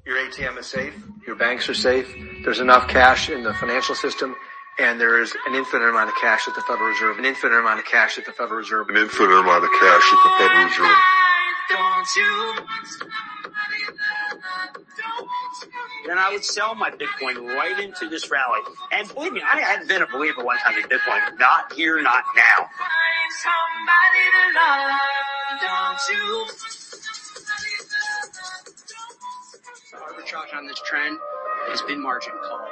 Your ATM is safe. Your banks are safe. There's enough cash in the financial system. And there is an infinite amount of cash at the Federal Reserve. An infinite amount of cash at the Federal Reserve. An infinite amount of cash at the Federal Reserve. Then I would sell my Bitcoin right into this rally. And believe me, I had been a believer one time in Bitcoin. Not here, not now. Arbitrage on this trend has been margin called.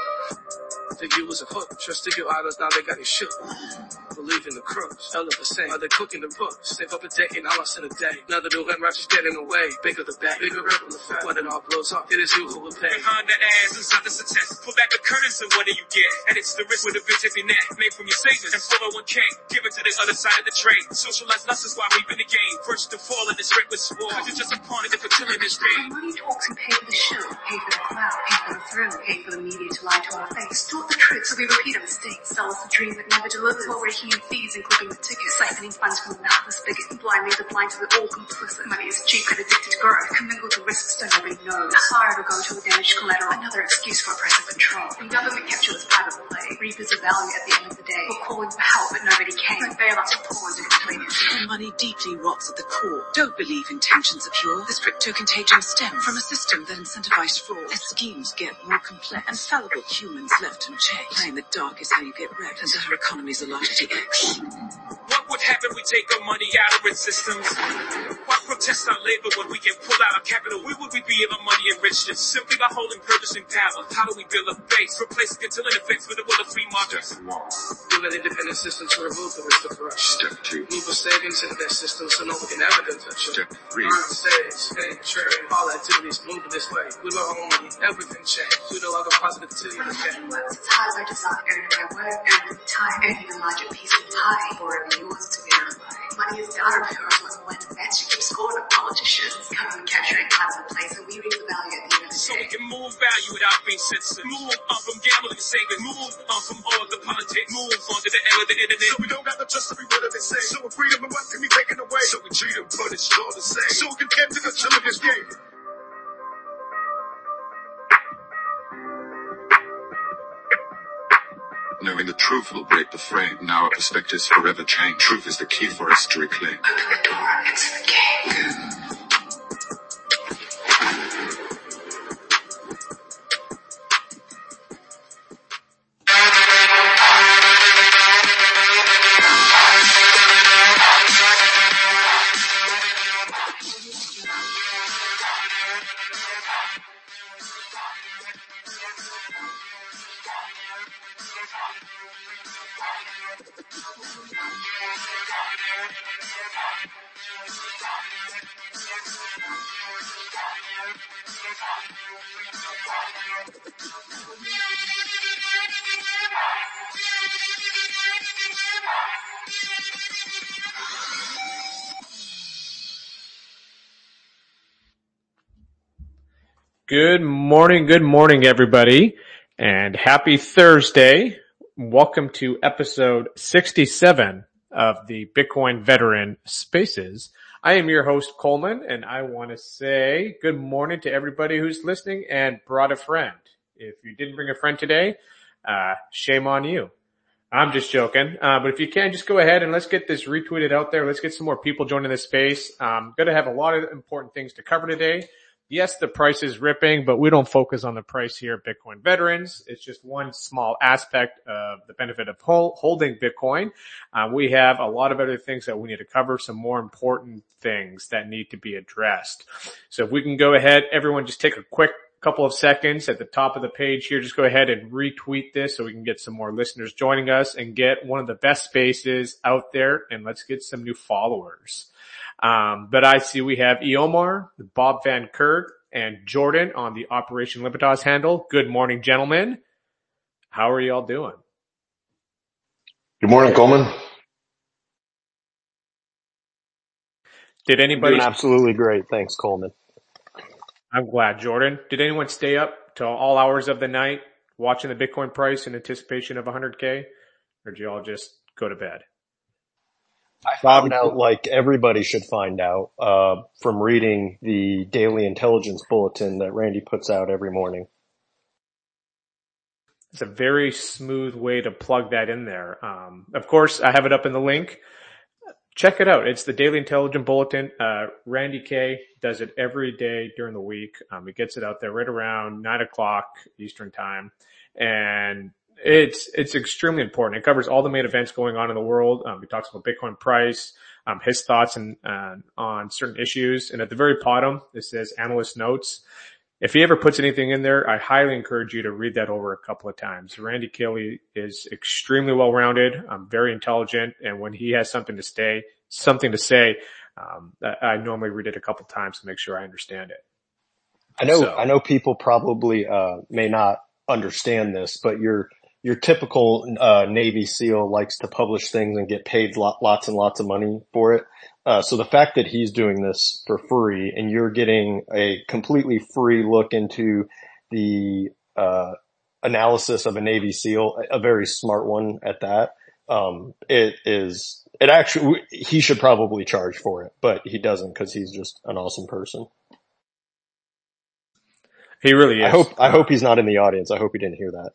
Think you was a hook, trust to your idols, now they got it shook. Believe in the crooks, hell of a saying, are they cooking the books? Save up a decade, now lost in a day. Now the rent righteous get in the way, bigger the back, bigger ripple effect. When it all blows up, it is you who will pay. Behind the ass, inside the success, pull back the curtains and what do you get? And it's the risk with a big tippy net, made from your savings and 401k, give it to the other side of the trade. Socialize less is why we've been the game. First to fall in this reckless war, cause you're just a pawn in the fertility this game. Money talks and pay for the show, pay for the clout, pay for the thrill, pay for the media to lie to our face. Taught the tricks so we repeat our mistakes, sell us a dream that never delivers. While we're hearing fees and clipping the tickets, siphoning funds from the mouth of spigot, and blindly the blind to the all complicit. Money is cheap and addicted to growth, commingled to risks don't nobody knows. A fire to go to a damaged collateral, another excuse for oppressive control. When government captures private play, reapers of value at the end of the day. We're calling for help but nobody came. No bailouts or pawns to complete it. Money deeply rots at the core. Don't believe intentions are pure. This crypto contagion stems from a system that incentivized fraud. As schemes get more complex and fallible humans left unchecked. Playing the dark is how you get wrecked, and our economy's a largely X. What would happen we take our money out of its systems? Why protest our labor when we can pull out our capital? Where would we be if our money enriched us? Simply by holding purchasing power. How do we build a base? Replacing controlling effects with the will of free markets. Build an independent system to remove the risk of corruption. Step 2. Move a savings into that system so no one can ever touch it. Step 3. Earn, save, pay, trade, all activities moving this way. We love our money, everything changed. We no longer positivity in the game. Works as hard as I desire, earning my work, earning time, earning a larger piece of pie, or yours to verify. Money is data because when the match you keep scoring of politicians, coming and capturing parts of the place, and we reap the value at the end of the So day. we can move value without being censored. Move on from gambling and saving. Move on from all the politics. Move on to the era of the internet. So we don't got to trust every word that they say. So if freedom and what can be taken away. So we treat them, but it's all the same. So we can get to the chill of this game. Knowing the truth will break the frame. Now our perspectives forever change. Truth is the key for us to reclaim. Open the door and enter the game. Good morning, everybody, and happy Thursday. Welcome to episode 67 of the Bitcoin Veteran Spaces. I am your host, Coleman, and I want to say good morning to everybody who's listening and brought a friend. If you didn't bring a friend today, shame on you. I'm just joking. But if you can, just go ahead and let's get this retweeted out there. Let's get some more people joining this space. Going to have a lot of important things to cover today. Yes, the price is ripping, but we don't focus on the price here at Bitcoin Veterans. It's just one small aspect of the benefit of holding Bitcoin. We have a lot of other things that we need to cover, some more important things that need to be addressed. So if we can go ahead, everyone just take a quick couple of seconds at the top of the page here. Just go ahead and retweet this so we can get some more listeners joining us and get one of the best spaces out there, and let's get some new followers. But I see we have Eomar, Bob Van Kurt, and Jordan on the Operation Libertas handle. Good morning, gentlemen. How are y'all doing? Good morning, Coleman. Did anybody? Doing absolutely great. Thanks, Coleman. I'm glad, Jordan. Did anyone stay up till all hours of the night watching the Bitcoin price in anticipation of 100K? Or did you all just go to bed? I found out, like everybody should find out, from reading the daily intelligence bulletin that Randy puts out every morning. It's a very smooth way to plug that in there. Of course, I have it up in the link. Check it out. It's the Daily Intelligence Bulletin. Randy K does it every day during the week. He gets it out there right around 9:00 Eastern time. And it's extremely important. It covers all the main events going on in the world. He talks about Bitcoin price, his thoughts on certain issues. And at the very bottom, it says analyst notes. If he ever puts anything in there, I highly encourage you to read that over a couple of times. Randy Kelly is extremely well-rounded, very intelligent, and when he has something to say, I normally read it a couple of times to make sure I understand it. I know people probably may not understand this, but your typical Navy SEAL likes to publish things and get paid lots and lots of money for it. So the fact that he's doing this for free and you're getting a completely free look into the analysis of a Navy SEAL, a very smart one at that, he should probably charge for it, but he doesn't because he's just an awesome person. He really is. I hope he's not in the audience. I hope he didn't hear that.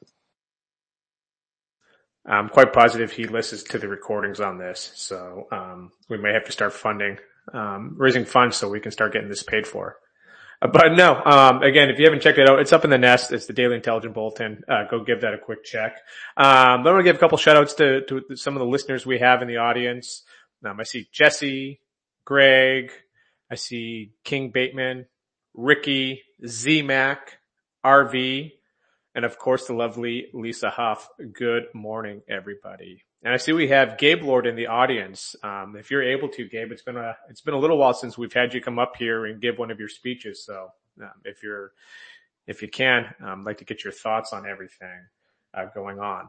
I'm quite positive he listens to the recordings on this. So, we may have to start raising funds so we can start getting this paid for. But no, again, if you haven't checked it out, it's up in the nest. It's the Daily Intelligence Bulletin. Go give that a quick check. But I want to give a couple shout outs to some of the listeners we have in the audience. I see Jesse, Greg, I see King Bateman, Ricky, Z-Mac, RV, and of course the lovely Lisa Huff. Good morning, everybody. And I see we have Gabe Lord in the audience. If you're able to, Gabe, it's been a little while since we've had you come up here and give one of your speeches. So, if you can, I'd like to get your thoughts on everything, going on.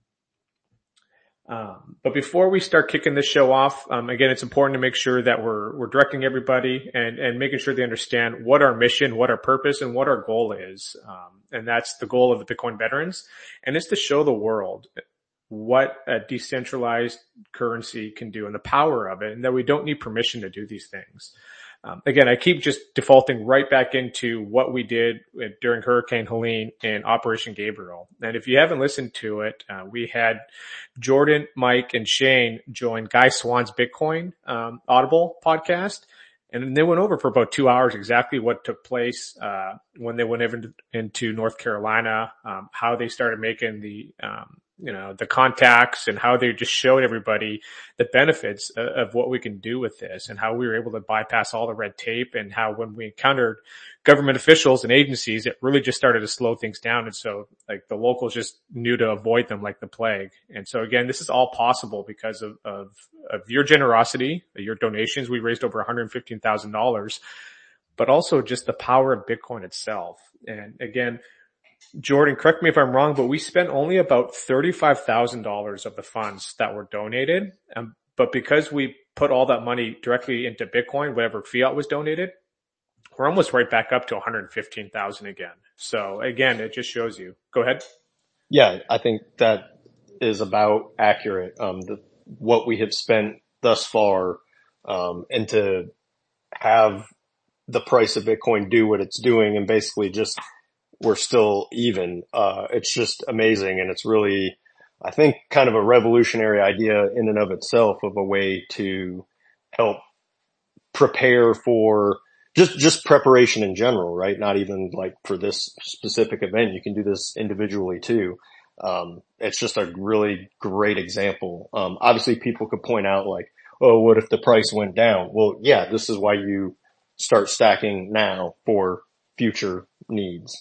But before we start kicking this show off, again, it's important to make sure that we're directing everybody and making sure they understand what our mission, what our purpose, and what our goal is. And that's the goal of the Bitcoin veterans. And it's to show the world what a decentralized currency can do and the power of it, and that we don't need permission to do these things. Again, I keep just defaulting right back into what we did during Hurricane Helene and Operation Gabriel. And if you haven't listened to it, we had Jordan, Mike, and Shane join Guy Swan's Bitcoin Audible podcast. And they went over for about 2 hours exactly what took place when they went into North Carolina, how they started making the contacts, and how they just showed everybody the benefits of what we can do with this, and how we were able to bypass all the red tape, and how when we encountered government officials and agencies, it really just started to slow things down. And so like the locals just knew to avoid them like the plague. And so again, this is all possible because of your generosity, your donations. We raised over $115,000, but also just the power of Bitcoin itself. And again, Jordan, correct me if I'm wrong, but we spent only about $35,000 of the funds that were donated. But because we put all that money directly into Bitcoin, whatever fiat was donated, we're almost right back up to 115,000 again. So again, it just shows you. Go ahead. Yeah, I think that is about accurate. What we have spent thus far, and to have the price of Bitcoin do what it's doing, and basically just we're still even. It's just amazing, and it's really, I think, kind of a revolutionary idea in and of itself, of a way to help prepare for just preparation in general, right? Not even like for this specific event. You can do this individually too. It's just a really great example. Obviously people could point out like, oh, what if the price went down? Well, yeah, this is why you start stacking now for future needs.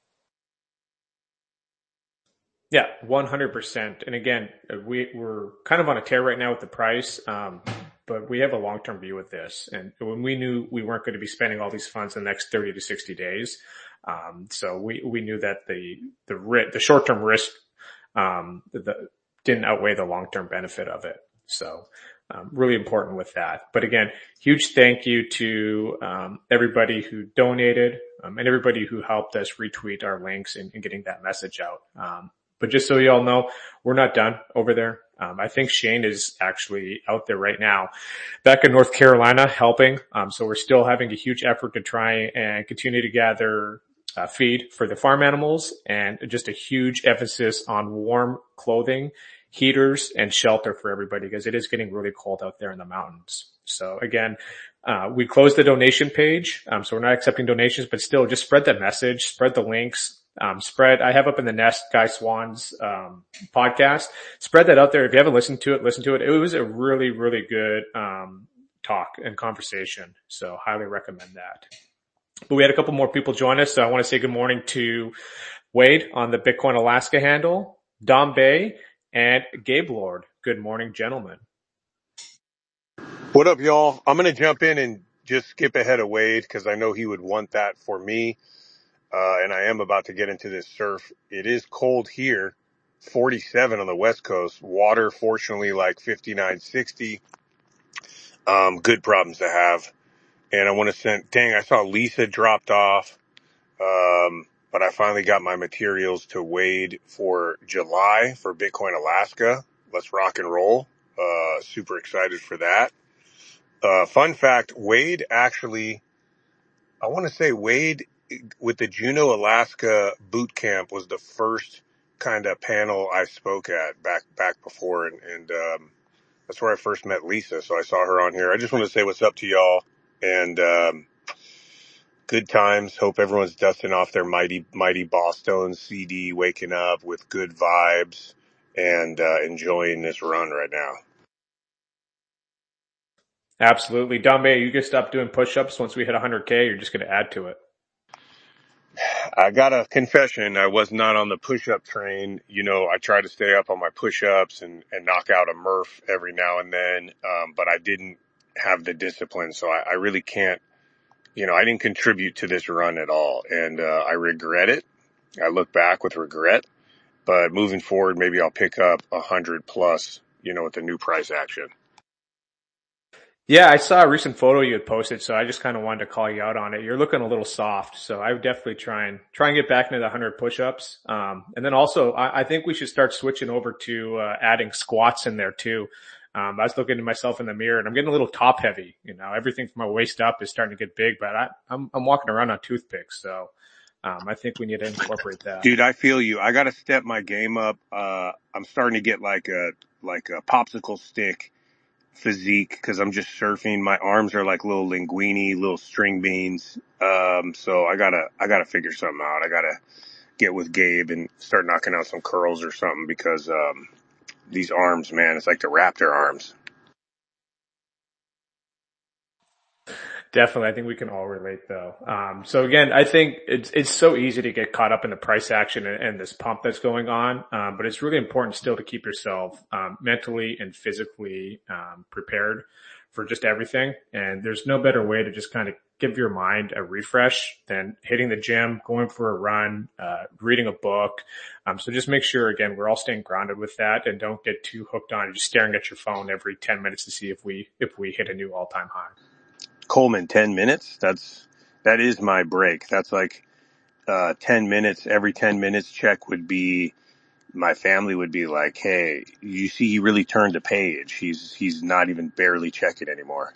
Yeah, 100%. And again, we're kind of on a tear right now with the price. But we have a long-term view with this. And when we knew we weren't going to be spending all these funds in the next 30 to 60 days. So we knew that the short-term risk, didn't outweigh the long-term benefit of it. So, really important with that. But again, huge thank you to, everybody who donated, and everybody who helped us retweet our links in getting that message out. But just so you all know, we're not done over there. I think Shane is actually out there right now back in North Carolina helping. So we're still having a huge effort to try and continue to gather feed for the farm animals, and just a huge emphasis on warm clothing, heaters, and shelter for everybody, because it is getting really cold out there in the mountains. So again, we closed the donation page. So we're not accepting donations, but still just spread the message, spread the links. I have up in the Nest Guy Swan's podcast. Spread that out there. If you haven't listened to it, listen to it. It was a really, really good talk and conversation. So highly recommend that. But we had a couple more people join us. So I want to say good morning to Wade on the Bitcoin Alaska handle, Dom Bay, and Gabe Lord. Good morning, gentlemen. What up, y'all? I'm going to jump in and just skip ahead of Wade because I know he would want that for me. And I am about to get into this surf. It is cold here, 47 on the West Coast. Water, fortunately, like 59, 60. Good problems to have. And I want to I saw Lisa dropped off. But I finally got my materials to Wade for July for Bitcoin Alaska. Let's rock and roll. Super excited for that. Fun fact, Wade actually, I want to say Wade with the Juneau, Alaska boot camp was the first kind of panel I spoke at back before. And that's where I first met Lisa. So I saw her on here. I just want to say what's up to y'all, and good times. Hope everyone's dusting off their mighty Boston CD, waking up with good vibes, and enjoying this run right now. Absolutely. Dombe, are you going to stop doing push-ups once we hit 100K? You're just going to add to it? I got a confession. I was not on the push-up train. You know, I try to stay up on my push-ups and knock out a Murph every now and then. But I didn't have the discipline. So I really can't, I didn't contribute to this run at all. And, I regret it. I look back with regret, but moving forward, maybe I'll pick up 100 plus, with the new price action. Yeah, I saw a recent photo you had posted, so I just kind of wanted to call you out on it. You're looking a little soft, so I would definitely try and get back into the 100 push-ups. And then also, I think we should start switching over to adding squats in there too. I was looking at myself in the mirror, and I'm getting a little top heavy. Everything from my waist up is starting to get big, but I'm walking around on toothpicks, so I think we need to incorporate that. Dude, I feel you. I got to step my game up. I'm starting to get like a popsicle stick physique because I'm just surfing. My arms are like little linguine, little string beans. So I gotta figure something out. I gotta get with Gabe and start knocking out some curls or something because, these arms, man, it's like the Raptor arms. Definitely. I think we can all relate though. So again, I think it's so easy to get caught up in the price action and this pump that's going on. But it's really important still to keep yourself, mentally and physically, prepared for just everything. And there's no better way to just kind of give your mind a refresh than hitting the gym, going for a run, reading a book. So just make sure, again, we're all staying grounded with that and don't get too hooked on just staring at your phone every 10 minutes to see if we hit a new all-time high. Coleman, 10 minutes? That is my break. That's like, 10 minutes. Every 10 minutes check would be, my family would be like, hey, you see, he really turned a page. He's not even barely checking anymore.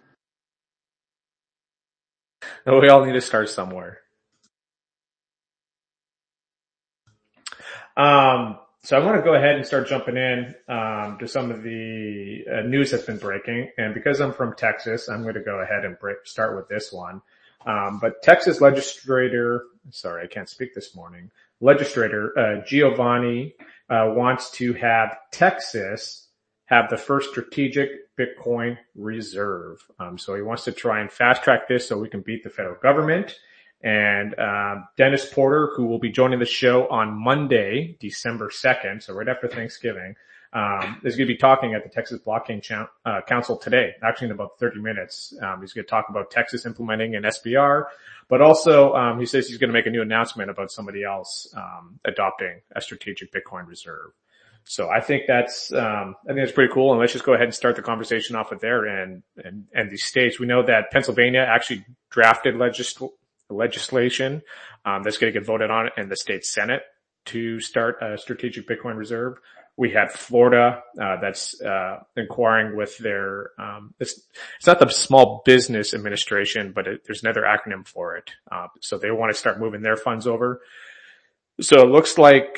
We all need to start somewhere. So I want to go ahead and start jumping in to some of the news that's been breaking. And because I'm from Texas, I'm going to go ahead and start with this one. But Texas legislator Giovanni wants to have Texas have the first strategic Bitcoin reserve. So he wants to try and fast track this so we can beat the federal government. And Dennis Porter, who will be joining the show on Monday, December 2nd, so right after Thanksgiving, is going to be talking at the Texas Blockchain Council today, actually in about 30 minutes. He's going to talk about Texas implementing an SBR, but also he says he's going to make a new announcement about somebody else adopting a strategic Bitcoin reserve. So I think that's pretty cool. And let's just go ahead and start the conversation off with there and these states. We know that Pennsylvania actually drafted legislation that's going to get voted on in the state Senate to start a strategic Bitcoin reserve. We had Florida, that's, inquiring with their, it's not the Small Business Administration, but there's another acronym for it. So they want to start moving their funds over. So it looks like,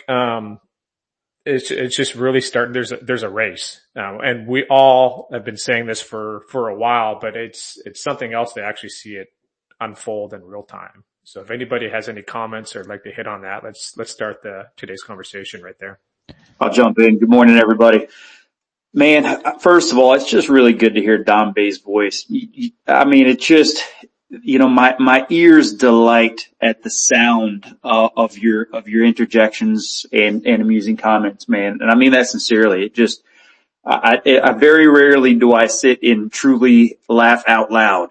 it's just really starting. There's a race. And we all have been saying this for a while, but it's something else to actually see it unfold in real time. So if anybody has any comments or would like to hit on that, let's start today's conversation right there. I'll jump in. Good morning, everybody. Man, first of all, it's just really good to hear Dom Bay's voice. I mean, it just, my ears delight at the sound of your interjections and amusing comments, man. And I mean that sincerely. It just, I very rarely do I sit and truly laugh out loud,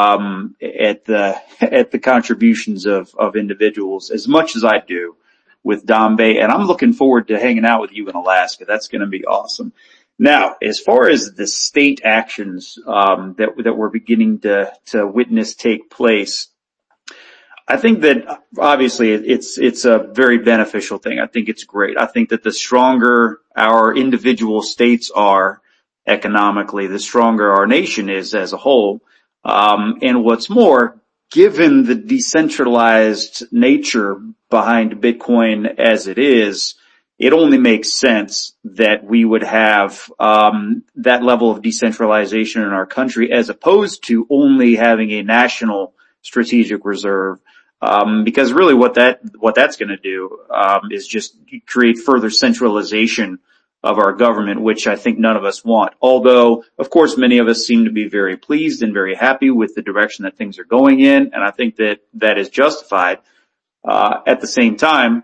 at the contributions of individuals as much as I do with Dom Bay. And I'm looking forward to hanging out with you in Alaska. That's going to be awesome. Now, as far as the state actions, that we're beginning to witness take place, I think that obviously it's a very beneficial thing. I think it's great. I think that the stronger our individual states are economically, the stronger our nation is as a whole. And what's more, given the decentralized nature behind Bitcoin as it is, it only makes sense that we would have that level of decentralization in our country as opposed to only having a national strategic reserve. Because really what that's going to do is just create further centralization of our government, which I think none of us want. Although, of course, many of us seem to be very pleased and very happy with the direction that things are going in, and I think that is justified. At the same time,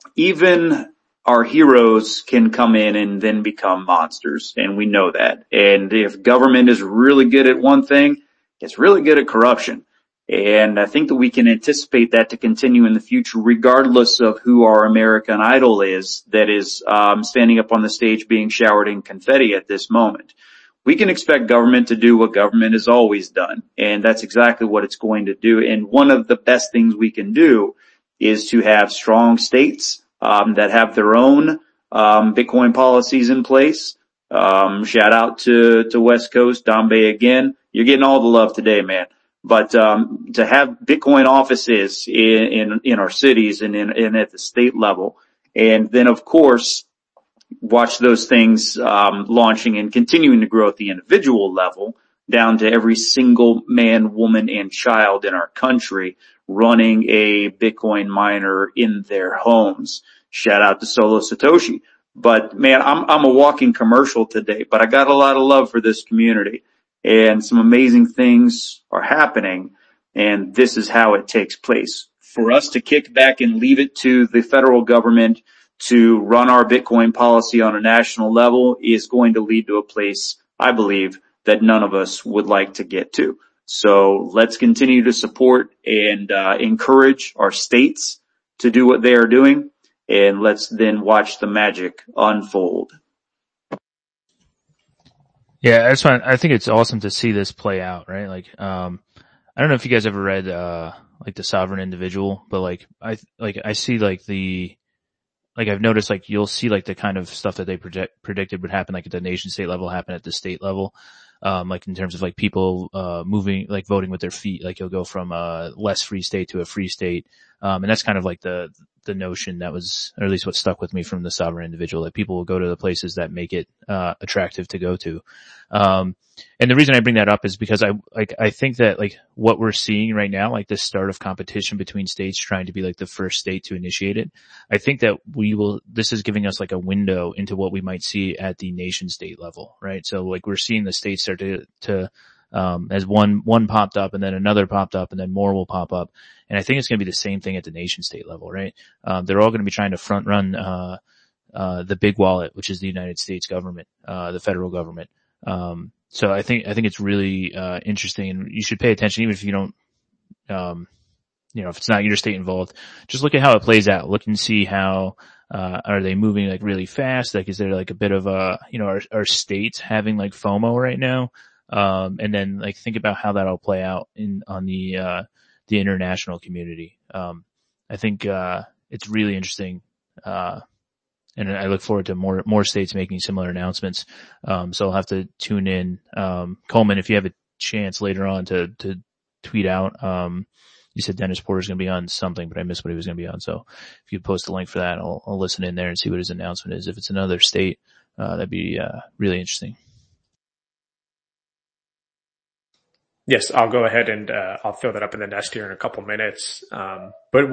even our heroes can come in and then become monsters, and we know that. And if government is really good at one thing, it's really good at corruption. And I think that we can anticipate that to continue in the future, regardless of who our American idol is that is standing up on the stage being showered in confetti at this moment. We can expect government to do what government has always done, and that's exactly what it's going to do. And one of the best things we can do is to have strong states that have their own Bitcoin policies in place. Shout out to West Coast, Dom Bay again. You're getting all the love today, man. But to have Bitcoin offices in our cities and at the state level, and then of course watch those things launching and continuing to grow at the individual level down to every single man, woman, and child in our country running a Bitcoin miner in their homes. Shout out to Solo Satoshi. But man, I'm a walking commercial today, but I got a lot of love for this community. And some amazing things are happening, and this is how it takes place. For us to kick back and leave it to the federal government to run our Bitcoin policy on a national level is going to lead to a place, I believe, that none of us would like to get to. So let's continue to support and encourage our states to do what they are doing, and let's then watch the magic unfold. Yeah, that's fine. I think it's awesome to see this play out, right? Like, I don't know if you guys ever read, like The Sovereign Individual, but I see I've noticed you'll see the kind of stuff that they predicted would happen at the nation state level happen at the state level. In terms of people, moving, voting with their feet, you'll go from a less free state to a free state. And that's kind of the notion that was, or at least what stuck with me from The Sovereign Individual, that people will go to the places that make it, attractive to go to. And the reason I bring that up is because I think that what we're seeing right now, this start of competition between states trying to be the first state to initiate it, I think that this is giving us a window into what we might see at the nation state level, right? So we're seeing the states start to as one popped up and then another popped up and then more will pop up. And I think it's going to be the same thing at the nation state level, right? They're all going to be trying to front run, the big wallet, which is the United States government, the federal government. So I think it's really, interesting, and you should pay attention even if you don't, if it's not your state involved, just look at how it plays out. Look and see how, are they moving really fast? Is there a bit of are states having FOMO right now? And then think about how that'll play out on the international community. I think, it's really interesting, And I look forward to more states making similar announcements. So I'll have to tune in. Coleman, if you have a chance later on to tweet out, you said Dennis Porter's going to be on something, but I missed what he was going to be on. So if you post a link for that, I'll listen in there and see what his announcement is. If it's another state, that'd be, really interesting. Yes, I'll go ahead and I'll throw that up in the nest here in a couple minutes. But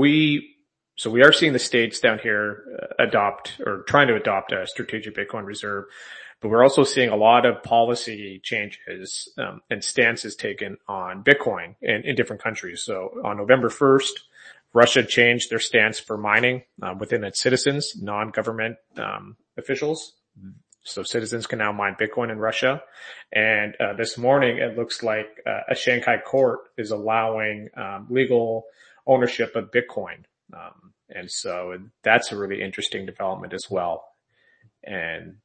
we are seeing the states down here adopt or trying to adopt a strategic Bitcoin reserve, but we're also seeing a lot of policy changes and stances taken on Bitcoin in different countries. So on November 1st, Russia changed their stance for mining within its citizens, non-government officials. So citizens can now mine Bitcoin in Russia. And this morning, it looks like a Shanghai court is allowing legal ownership of Bitcoin. And so that's a really interesting development as well. And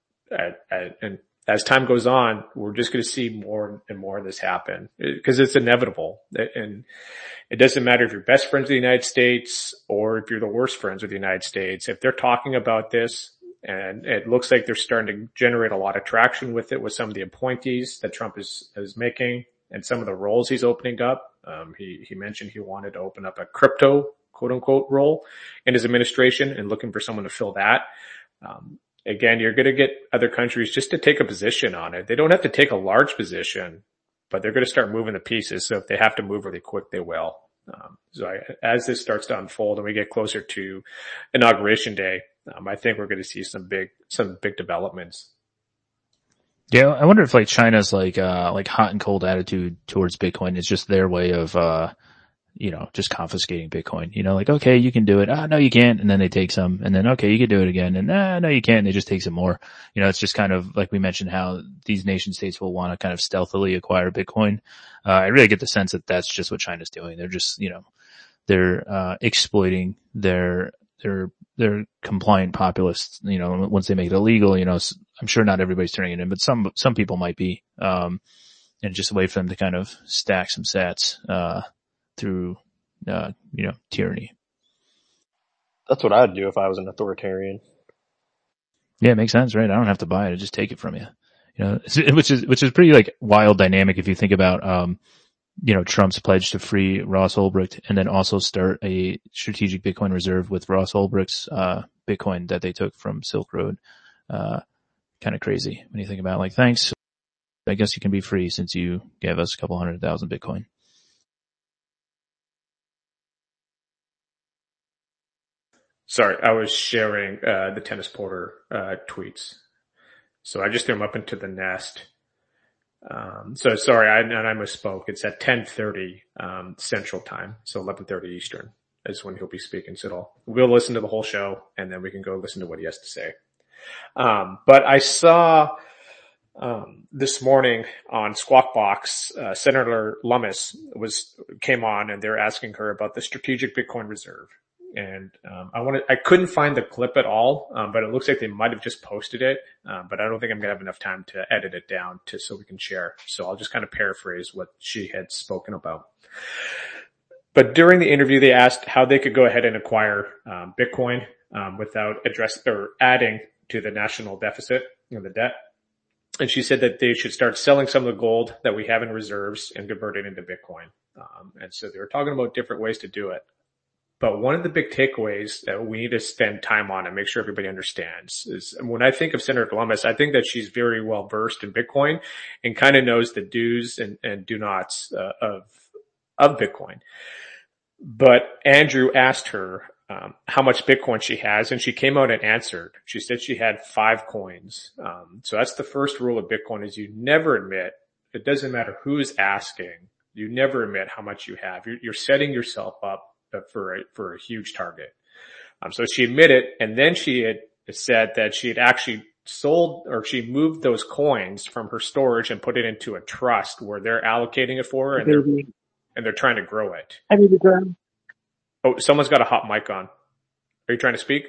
as time goes on, we're just going to see more and more of this happen because it's inevitable. And it doesn't matter if you're best friends with the United States or if you're the worst friends with the United States. If they're talking about this, and it looks like they're starting to generate a lot of traction with it with some of the appointees that Trump is making and some of the roles he's opening up. He mentioned he wanted to open up a crypto quote unquote role in his administration and looking for someone to fill that. Again, you're going to get other countries just to take a position on it. They don't have to take a large position, but they're going to start moving the pieces. So if they have to move really quick, they will. As this starts to unfold and we get closer to Inauguration Day, I think we're going to see some big developments. Yeah, I wonder if like China's like hot and cold attitude towards Bitcoin is just their way of just confiscating Bitcoin. Like, okay, you can do it. No, you can't. And then they take some. And then, okay, you can do it again. And no, you can't. And they just take some more. It's just kind of like we mentioned how these nation states will want to kind of stealthily acquire Bitcoin. I really get the sense that that's just what China's doing. They're just, they're exploiting their compliant populists, once they make it illegal. I'm sure not everybody's turning it in, but some people might be, and just a way for them to kind of stack some sats, through, tyranny. That's what I'd do if I was an authoritarian. Yeah, it makes sense, right? I don't have to buy it. I just take it from you. Which is pretty like wild dynamic if you think about, Trump's pledge to free Ross Ulbricht and then also start a strategic Bitcoin reserve with Ross Ulbricht's, Bitcoin that they took from Silk Road. Kind of crazy when you think about like, thanks. I guess you can be free since you gave us a couple 100,000 Bitcoin. Sorry, I was sharing the Dennis Porter tweets. So I just threw them up into the nest. So sorry, I misspoke. It's at 10:30 Central Time, so 11:30 Eastern is when he'll be speaking. So we'll listen to the whole show, and then we can go listen to what he has to say. But I saw this morning on Squawk Box, Senator Lummis came on, and they're asking her about the strategic Bitcoin reserve. And I couldn't find the clip at all, but it looks like they might have just posted it. But I don't think I'm gonna have enough time to edit it down so we can share. So I'll just kind of paraphrase what she had spoken about. But during the interview, they asked how they could go ahead and acquire Bitcoin without adding to the national deficit, the debt. And she said that they should start selling some of the gold that we have in reserves and convert it into Bitcoin. And so they were talking about different ways to do it. But one of the big takeaways that we need to spend time on and make sure everybody understands is when I think of Senator Lummis, I think that she's very well versed in Bitcoin and kind of knows the do's and do nots of Bitcoin. But Andrew asked her how much Bitcoin she has, and she came out and answered. She said she had 5 coins. So that's the first rule of Bitcoin is you never admit, it doesn't matter who's asking, you never admit how much you have. You're setting yourself up for a huge target. So she admitted, and then she had said that she had actually sold, or she moved those coins from her storage and put it into a trust where they're allocating it for her, and they're trying to grow it. Oh, someone's got a hot mic on. Are you trying to speak?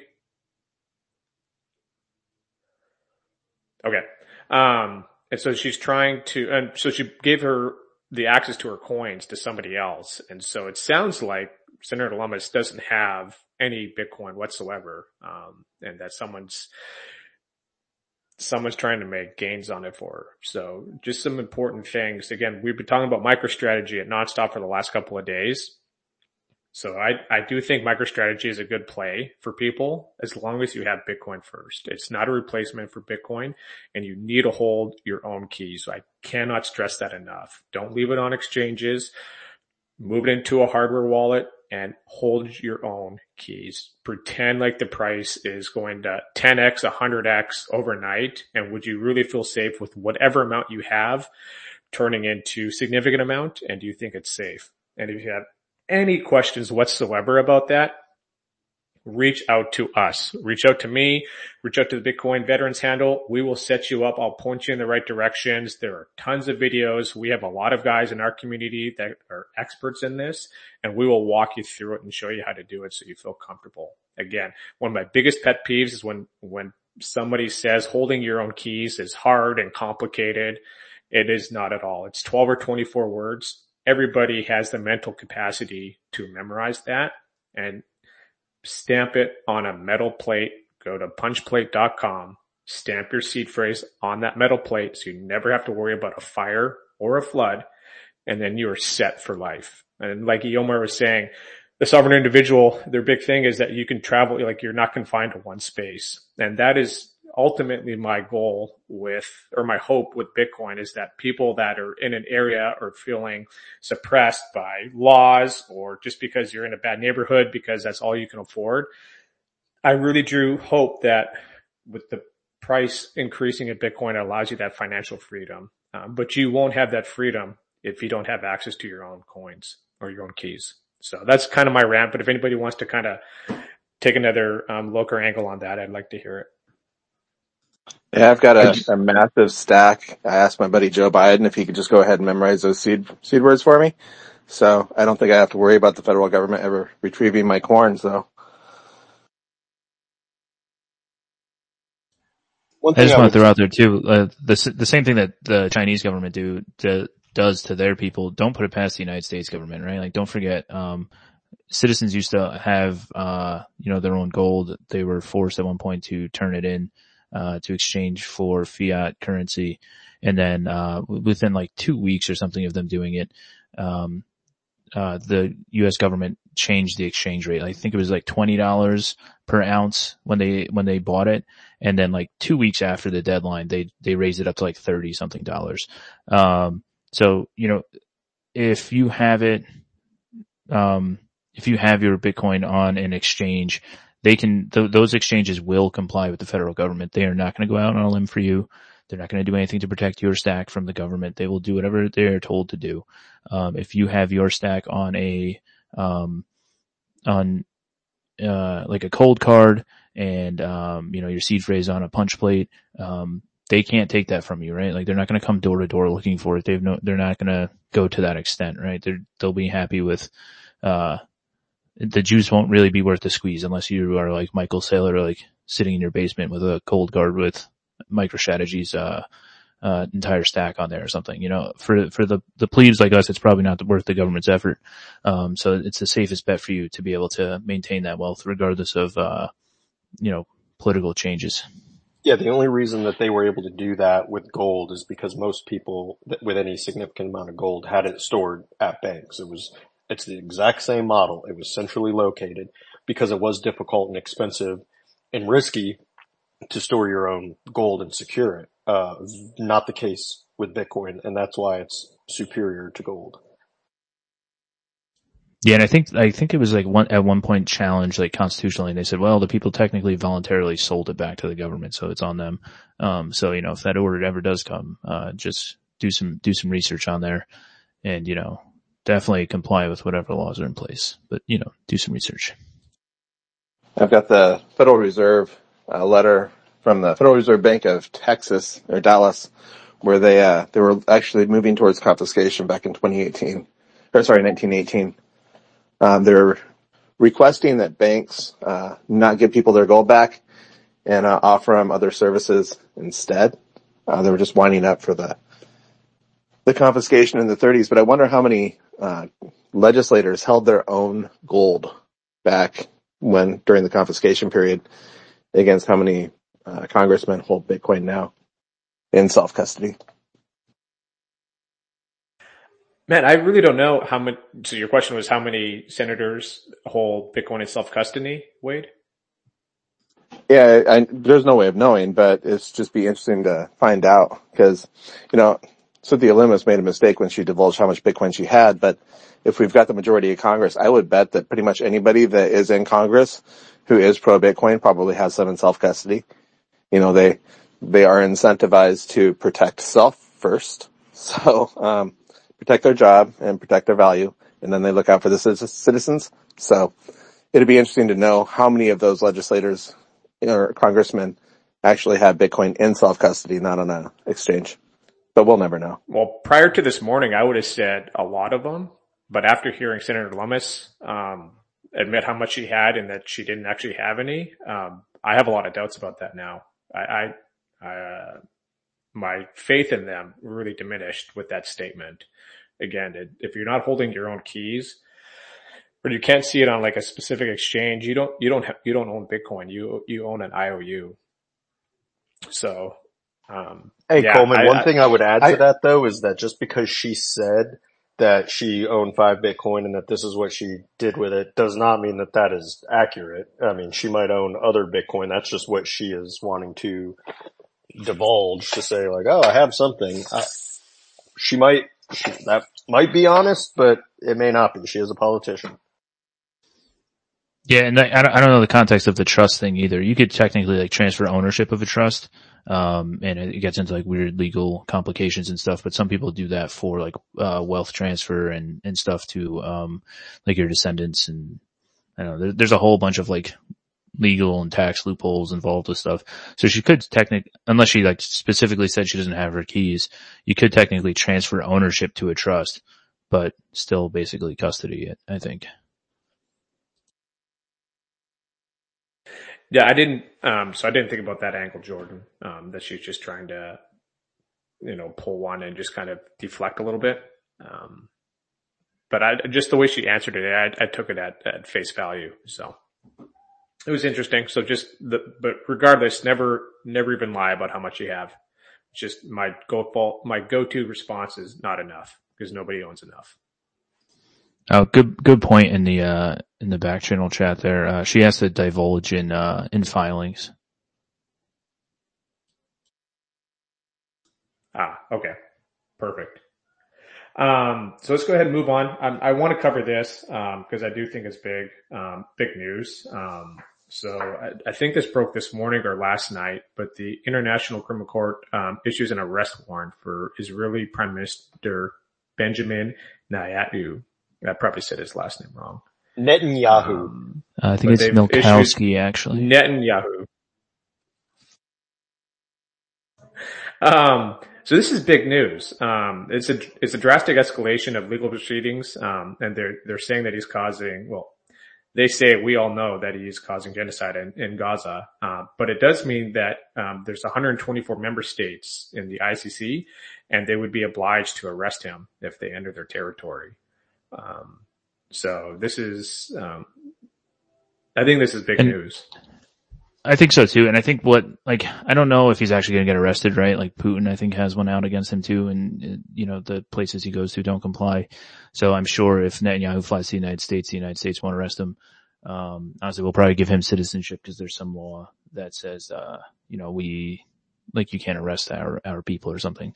Okay. And so she's trying to, and so she gave her the access to her coins to somebody else. And so it sounds like Senator Lummis doesn't have any Bitcoin whatsoever, and that someone's trying to make gains on it for her. So just some important things. Again, we've been talking about MicroStrategy at Nonstop for the last couple of days. So I do think MicroStrategy is a good play for people as long as you have Bitcoin first. It's not a replacement for Bitcoin, and you need to hold your own keys. So I cannot stress that enough. Don't leave it on exchanges. Move it into a hardware wallet and hold your own keys. Pretend like the price is going to 10x, 100x overnight. And would you really feel safe with whatever amount you have turning into significant amount? And do you think it's safe? And if you have any questions whatsoever about that, reach out to us. Reach out to me. Reach out to the Bitcoin Veterans handle. We will set you up. I'll point you in the right directions. There are tons of videos. We have a lot of guys in our community that are experts in this, and we will walk you through it and show you how to do it so you feel comfortable. Again, one of my biggest pet peeves is when somebody says holding your own keys is hard and complicated. It is not at all. It's 12 or 24 words. Everybody has the mental capacity to memorize that and stamp it on a metal plate. Go to punchplate.com, stamp your seed phrase on that metal plate so you never have to worry about a fire or a flood, and then you are set for life. And like Yomar was saying, the sovereign individual, their big thing is that you can travel, like you're not confined to one space. And that is ultimately my goal or my hope with Bitcoin, is that people that are in an area or feeling suppressed by laws or just because you're in a bad neighborhood because that's all you can afford, I really do hope that with the price increasing in Bitcoin, it allows you that financial freedom. But you won't have that freedom if you don't have access to your own coins or your own keys. So that's kind of my rant. But if anybody wants to kind of take another look or angle on that, I'd like to hear it. Yeah, I've got a massive stack. I asked my buddy Joe Biden if he could just go ahead and memorize those seed words for me. So I don't think I have to worry about the federal government ever retrieving my coins, though. I just want to throw out there too, the same thing that the Chinese government does to their people. Don't put it past the United States government, right? Like, don't forget, citizens used to have, their own gold. They were forced at one point to turn it in, to exchange for fiat currency. And then, within like 2 weeks or something of them doing it, the U.S. government changed the exchange rate. I think it was like $20 per ounce when they bought it. And then like 2 weeks after the deadline, they raised it up to like $30 something. So, if you have it, if you have your Bitcoin on an exchange, those exchanges will comply with the federal government. They are not going to go out on a limb for you. They're not going to do anything to protect your stack from the government. They will do whatever they're told to do. If you have your stack on like a cold card and, your seed phrase on a punch plate, they can't take that from you, right? Like, they're not going to come door to door looking for it. They're not going to go to that extent, right? They'll be happy with, the juice won't really be worth the squeeze unless you are like Michael Saylor, like sitting in your basement with a cold card with MicroStrategy's, entire stack on there or something. For the plebes like us, it's probably not worth the government's effort. So it's the safest bet for you to be able to maintain that wealth regardless of, political changes. Yeah, the only reason that they were able to do that with gold is because most people with any significant amount of gold had it stored at banks. It's the exact same model. It was centrally located because it was difficult and expensive and risky to store your own gold and secure it. Not the case with Bitcoin, and that's why it's superior to gold. Yeah, and I think it was like at one point challenged like constitutionally, and they said, well, the people technically voluntarily sold it back to the government, so it's on them. So if that order ever does come, just do some research on there, and definitely comply with whatever laws are in place. But do some research. I've got the Federal Reserve letter from the Federal Reserve Bank of Texas or Dallas, where they were actually moving towards confiscation back in 1918. They're requesting that banks not give people their gold back and offer them other services instead. They were just winding up for the confiscation in the 30s, but I wonder how many legislators held their own gold back during the confiscation period against how many congressmen hold Bitcoin now in self-custody. Matt, I really don't know how many. So your question was how many senators hold Bitcoin in self-custody, Wade? Yeah, there's no way of knowing, but it's just be interesting to find out because, Cynthia Lummis made a mistake when she divulged how much Bitcoin she had, but if we've got the majority of Congress, I would bet that pretty much anybody that is in Congress who is pro-Bitcoin probably has some in self-custody. They are incentivized to protect self first. So, protect their job and protect their value, and then they look out for the citizens. So it'd be interesting to know how many of those legislators or congressmen actually have Bitcoin in self-custody, not on an exchange. But we'll never know. Well, prior to this morning, I would have said a lot of them, but after hearing Senator Lummis admit how much she had and that she didn't actually have any, I have a lot of doubts about that now. My faith in them really diminished with that statement. Again, if you're not holding your own keys, or you can't see it on like a specific exchange, you don't own Bitcoin. You own an IOU. So, Coleman, one thing I would add to that though is that just because she said that she owned 5 Bitcoin and that this is what she did with it does not mean that that is accurate. I mean, she might own other Bitcoin. That's just what she is wanting to divulge to say like, oh, I have something. That might be honest, but it may not be. She is a politician. Yeah, and I don't know the context of the trust thing either. You could technically like transfer ownership of a trust, and it gets into like weird legal complications and stuff, but some people do that for like, wealth transfer and stuff to, like your descendants, and I don't know, there's a whole bunch of like legal and tax loopholes involved with stuff. So she could unless she like specifically said she doesn't have her keys, you could technically transfer ownership to a trust, but still basically custody it, I think. Yeah, I didn't think about that angle, Jordan, that she's just trying to, pull one and just kind of deflect a little bit. But just the way she answered it, I took it at face value. So it was interesting. So but regardless, never even lie about how much you have. Just my go-to response is not enough because nobody owns enough. Oh, good point in the back channel chat there. She has to divulge in filings. Okay. Perfect. So let's go ahead and move on. I want to cover this, because I do think it's big news. So I think this broke this morning or last night, but the International Criminal Court, issues an arrest warrant for Israeli Prime Minister Benjamin Netanyahu. I probably said his last name wrong. Netanyahu. I think it's Milkowski, actually. Netanyahu. So this is big news. It's a drastic escalation of legal proceedings. And they're saying that he's causing, they say we all know that he's causing genocide in Gaza. But it does mean that, there's 124 member states in the ICC and they would be obliged to arrest him if they enter their territory. So this is, I think this is big news. I think so too. And I think I don't know if he's actually going to get arrested, right? Like Putin, I think, has one out against him too. And, the places he goes to don't comply. So I'm sure if Netanyahu flies to the United States won't arrest him. Honestly, we'll probably give him citizenship because there's some law that says, you can't arrest our people or something.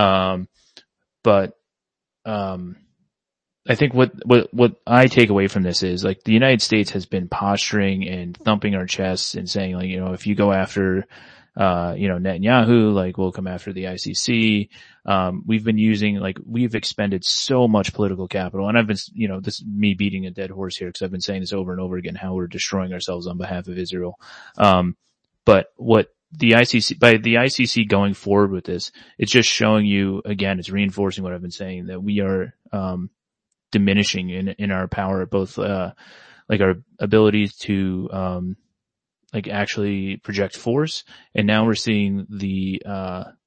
I think what I take away from this is like the United States has been posturing and thumping our chests and saying like, if you go after, Netanyahu, like we'll come after the ICC. We've expended so much political capital, and I've been, this is me beating a dead horse here because I've been saying this over and over again, how we're destroying ourselves on behalf of Israel. But what the ICC going forward with this, it's just showing you again, it's reinforcing what I've been saying, that we are, diminishing in our power, both, our abilities to, actually project force. And now we're seeing the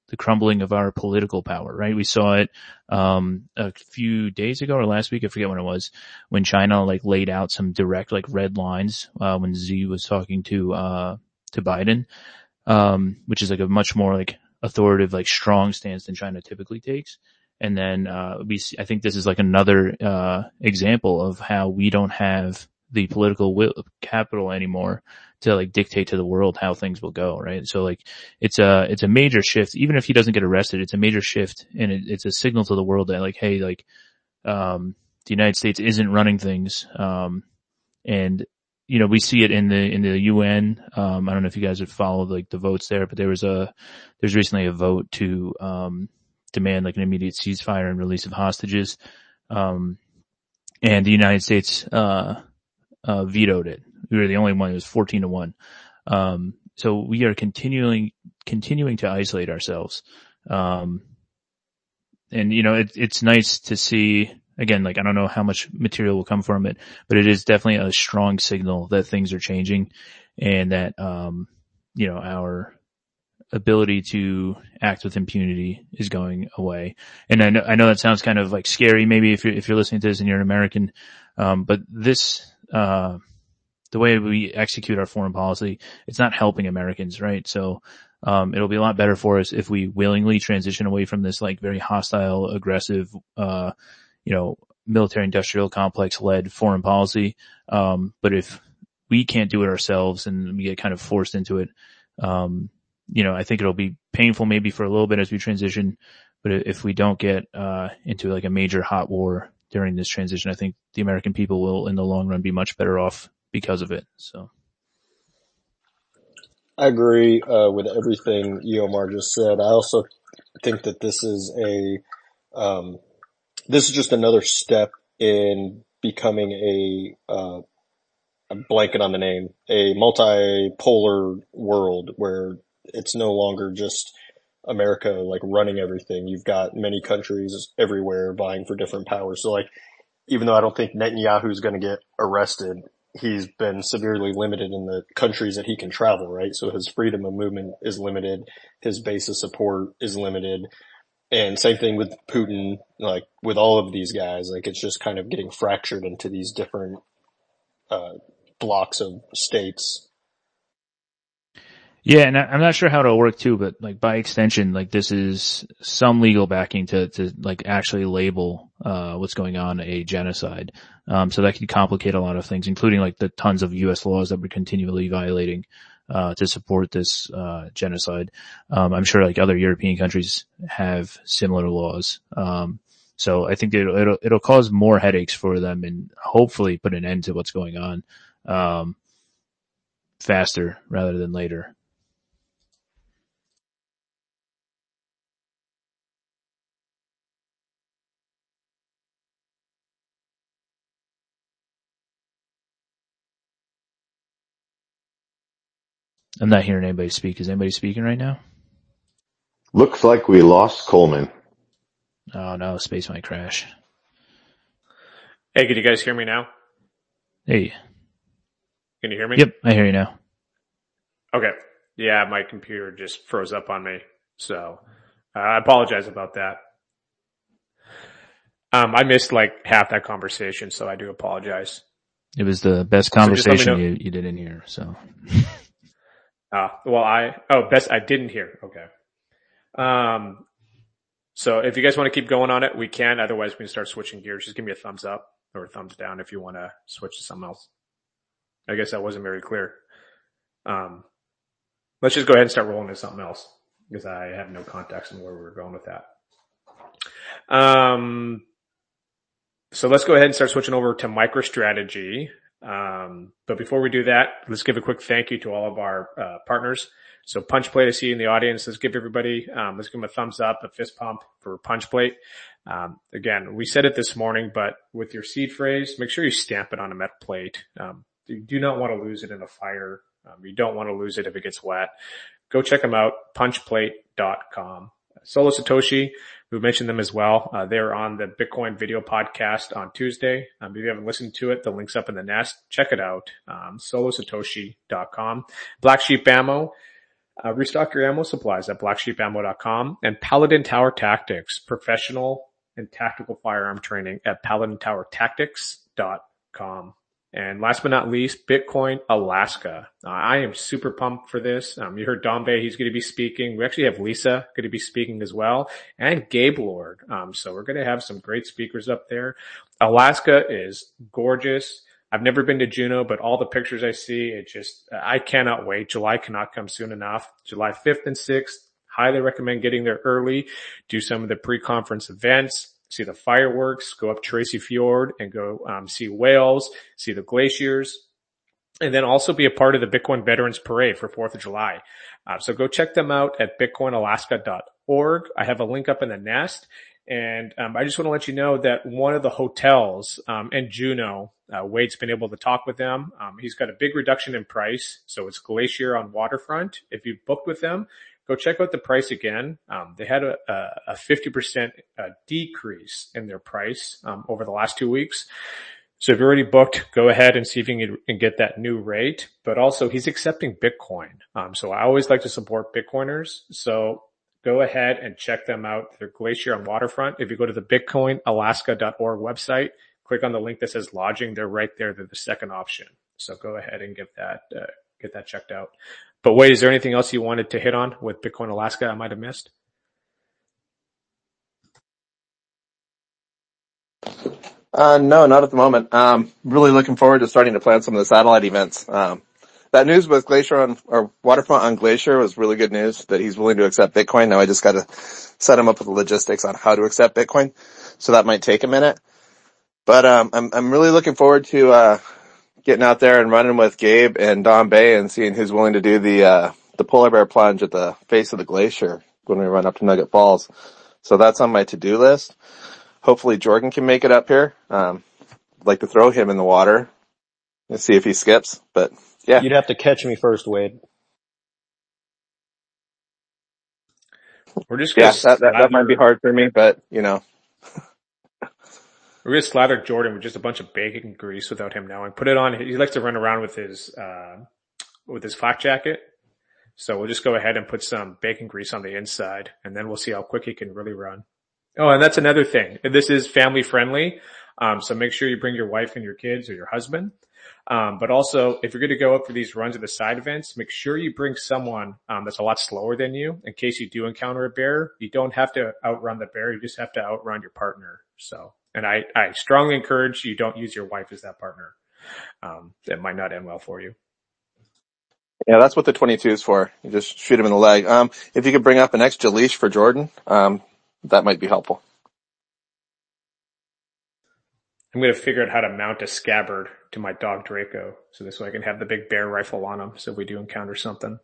the crumbling of our political power, right? We saw it, a few days ago or last week, I forget when it was, when China like laid out some direct like red lines, when Xi was talking to Biden, which is like a much more like authoritative, like strong stance than China typically takes. And then, I think this is like another, example of how we don't have the political capital anymore to like dictate to the world how things will go, right? So like, it's a major shift. Even if he doesn't get arrested, it's a major shift, and it's a signal to the world that like, hey, like, the United States isn't running things. And, you know, we see it in the UN. I don't know if you guys have followed like the votes there, but there's recently a vote to, demand like an immediate ceasefire and release of hostages. And the United States, vetoed it. We were the only one. It was 14-1. So we are continuing to isolate ourselves. And you know, it's nice to see, again, like I don't know how much material will come from it, but it is definitely a strong signal that things are changing, and that, you know, our ability to act with impunity is going away. And I know that sounds kind of like scary maybe if you're listening to this and you're an American, but this, the way we execute our foreign policy, it's not helping Americans, right? So, it'll be a lot better for us if we willingly transition away from this like very hostile, aggressive, you know, military industrial complex led foreign policy. But if we can't do it ourselves and we get kind of forced into it, you know, I think it'll be painful maybe for a little bit as we transition, but if we don't get, into like a major hot war during this transition, I think the American people will in the long run be much better off because of it. So. I agree, with everything Eomar just said. I also think that this is just another step in becoming I'm blanking on the name, a multipolar world where it's no longer just America like running everything. You've got many countries everywhere vying for different powers. So like, even though I don't think Netanyahu's going to get arrested, he's been severely limited in the countries that he can travel, right? So his freedom of movement is limited. His base of support is limited. And same thing with Putin, like with all of these guys, like it's just kind of getting fractured into these different, blocks of states. Yeah, and I'm not sure how it'll work too, but like by extension, like this is some legal backing to like actually label, what's going on a genocide. So that could complicate a lot of things, including like the tons of U.S. laws that we're continually violating, to support this, genocide. I'm sure like other European countries have similar laws. So I think it'll cause more headaches for them and hopefully put an end to what's going on, faster rather than later. I'm not hearing anybody speak. Is anybody speaking right now? Looks like we lost Coleman. Oh no, space might crash. Hey, can you guys hear me now? Hey. Can you hear me? Yep, I hear you now. Okay. Yeah, my computer just froze up on me. So, I apologize about that. I missed like half that conversation, so I do apologize. It was the best conversation you didn't hear, so. I didn't hear. Okay. So if you guys want to keep going on it, we can. Otherwise, we can start switching gears. Just give me a thumbs up or a thumbs down if you want to switch to something else. I guess that wasn't very clear. Let's just go ahead and start rolling to something else because I have no context on where we're going with that. So let's go ahead and start switching over to MicroStrategy. But before we do that, let's give a quick thank you to all of our partners. So Punchplate, I see in the audience. Let's give everybody, let's give them a thumbs up, a fist pump for Punchplate. Again, we said it this morning, but with your seed phrase, make sure you stamp it on a metal plate. You do not want to lose it in a fire. You don't want to lose it if it gets wet. Go check them out, punchplate.com. Solo Satoshi, we mentioned them as well. They're on the Bitcoin video podcast on Tuesday. If you haven't listened to it, the link's up in the nest. Check it out. Solosatoshi.com. Black Sheep Ammo. Restock your ammo supplies at blacksheepammo.com, and Paladin Tower Tactics, professional and tactical firearm training at paladintowертactics.com. And last but not least, Bitcoin Alaska. I am super pumped for this. You heard Dombe, he's going to be speaking. We actually have Lisa going to be speaking as well, and Gabe Lord. So we're going to have some great speakers up there. Alaska is gorgeous. I've never been to Juneau, but all the pictures I see, I cannot wait. July cannot come soon enough. July 5th and 6th, highly recommend getting there early, do some of the pre-conference events, see the fireworks, go up Tracy Fjord and go see whales, see the glaciers, and then also be a part of the Bitcoin Veterans Parade for 4th of July. So go check them out at bitcoinalaska.org. I have a link up in the nest. And I just want to let you know that one of the hotels in Juneau, Wade's been able to talk with them. He's got a big reduction in price, so it's Glacier on Waterfront. If you've booked with them, go check out the price again. They had a 50% decrease in their price over the last 2 weeks. So if you're already booked, go ahead and see if you can get that new rate. But also, he's accepting Bitcoin. So I always like to support Bitcoiners. So go ahead and check them out. They're Glacier on Waterfront. If you go to the bitcoinalaska.org website, click on the link that says lodging. They're right there. They're the second option. So go ahead and get that checked out. But Wade, is there anything else you wanted to hit on with Bitcoin Alaska I might have missed? No, not at the moment. Really looking forward to starting to plan some of the satellite events. That news with Glacier or Waterfront on Glacier was really good news that he's willing to accept Bitcoin. Now I just got to set him up with the logistics on how to accept Bitcoin. So that might take a minute, but, I'm really looking forward to, getting out there and running with Gabe and Don Bay and seeing who's willing to do the polar bear plunge at the face of the glacier when we run up to Nugget Falls. So that's on my to-do list. Hopefully Jordan can make it up here. I'd like to throw him in the water and see if he skips, but yeah. You'd have to catch me first, Wade. We're just gonna that might be hard for me, but you know. We're gonna slather Jordan with just a bunch of bacon grease without him knowing. Put it on. He likes to run around with his flak jacket. So we'll just go ahead and put some bacon grease on the inside, and then we'll see how quick he can really run. Oh, and that's another thing. This is family friendly. So make sure you bring your wife and your kids or your husband. But also, if you're going to go up for these runs at the side events, make sure you bring someone that's a lot slower than you in case you do encounter a bear. You don't have to outrun the bear. You just have to outrun your partner. So, and I strongly encourage you don't use your wife as that partner. That might not end well for you. Yeah, that's what the 22 is for. You just shoot him in the leg. If you could bring up an extra leash for Jordan, that might be helpful. I'm going to figure out how to mount a scabbard to my dog Draco, so this way I can have the big bear rifle on him, so if we do encounter something.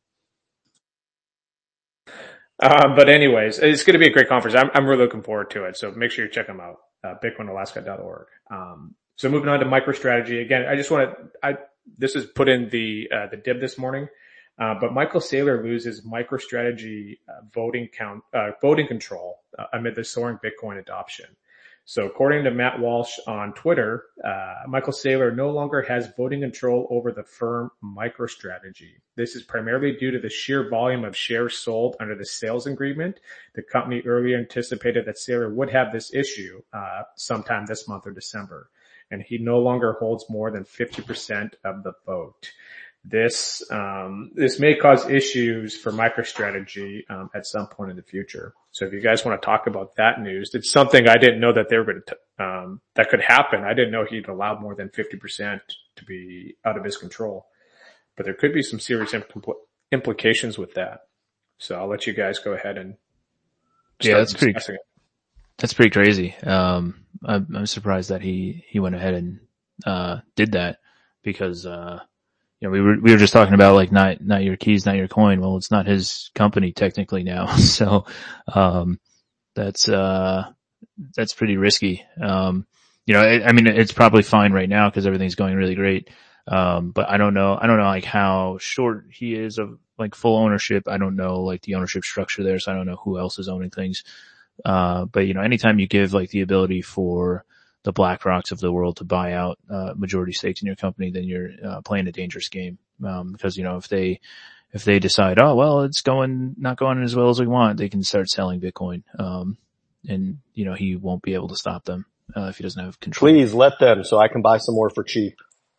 But anyways, it's going to be a great conference. I'm really looking forward to it, so make sure you check them out, bitcoinalaska.org. So moving on to MicroStrategy. Again, this is put in the dib this morning, but Michael Saylor loses MicroStrategy voting control amid the soaring Bitcoin adoption. So according to Matt Walsh on Twitter, Michael Saylor no longer has voting control over the firm MicroStrategy. This is primarily due to the sheer volume of shares sold under the sales agreement. The company earlier anticipated that Saylor would have this issue sometime this month or December, and he no longer holds more than 50% of the vote. This may cause issues for MicroStrategy at some point in the future. So if you guys want to talk about that news, it's something I didn't know that they were going to that could happen. I didn't know he'd allow more than 50% to be out of his control, but there could be some serious implications with that. So I'll let you guys go ahead and start discussing it. That's pretty crazy. I'm surprised that he went ahead and did that because you know, we were just talking about like not your keys, not your coin. Well, it's not his company technically now. So, that's pretty risky. You know, I mean, it's probably fine right now because everything's going really great. But I don't know like how short he is of like full ownership. I don't know like the ownership structure there. So I don't know who else is owning things. But you know, anytime you give like the ability for the BlackRocks of the world to buy out majority stakes in your company, then you're playing a dangerous game. Because you know, if if they decide, oh, well, it's not going as well as we want, they can start selling Bitcoin. And, you know, he won't be able to stop them, if he doesn't have control. Please let them so I can buy some more for cheap.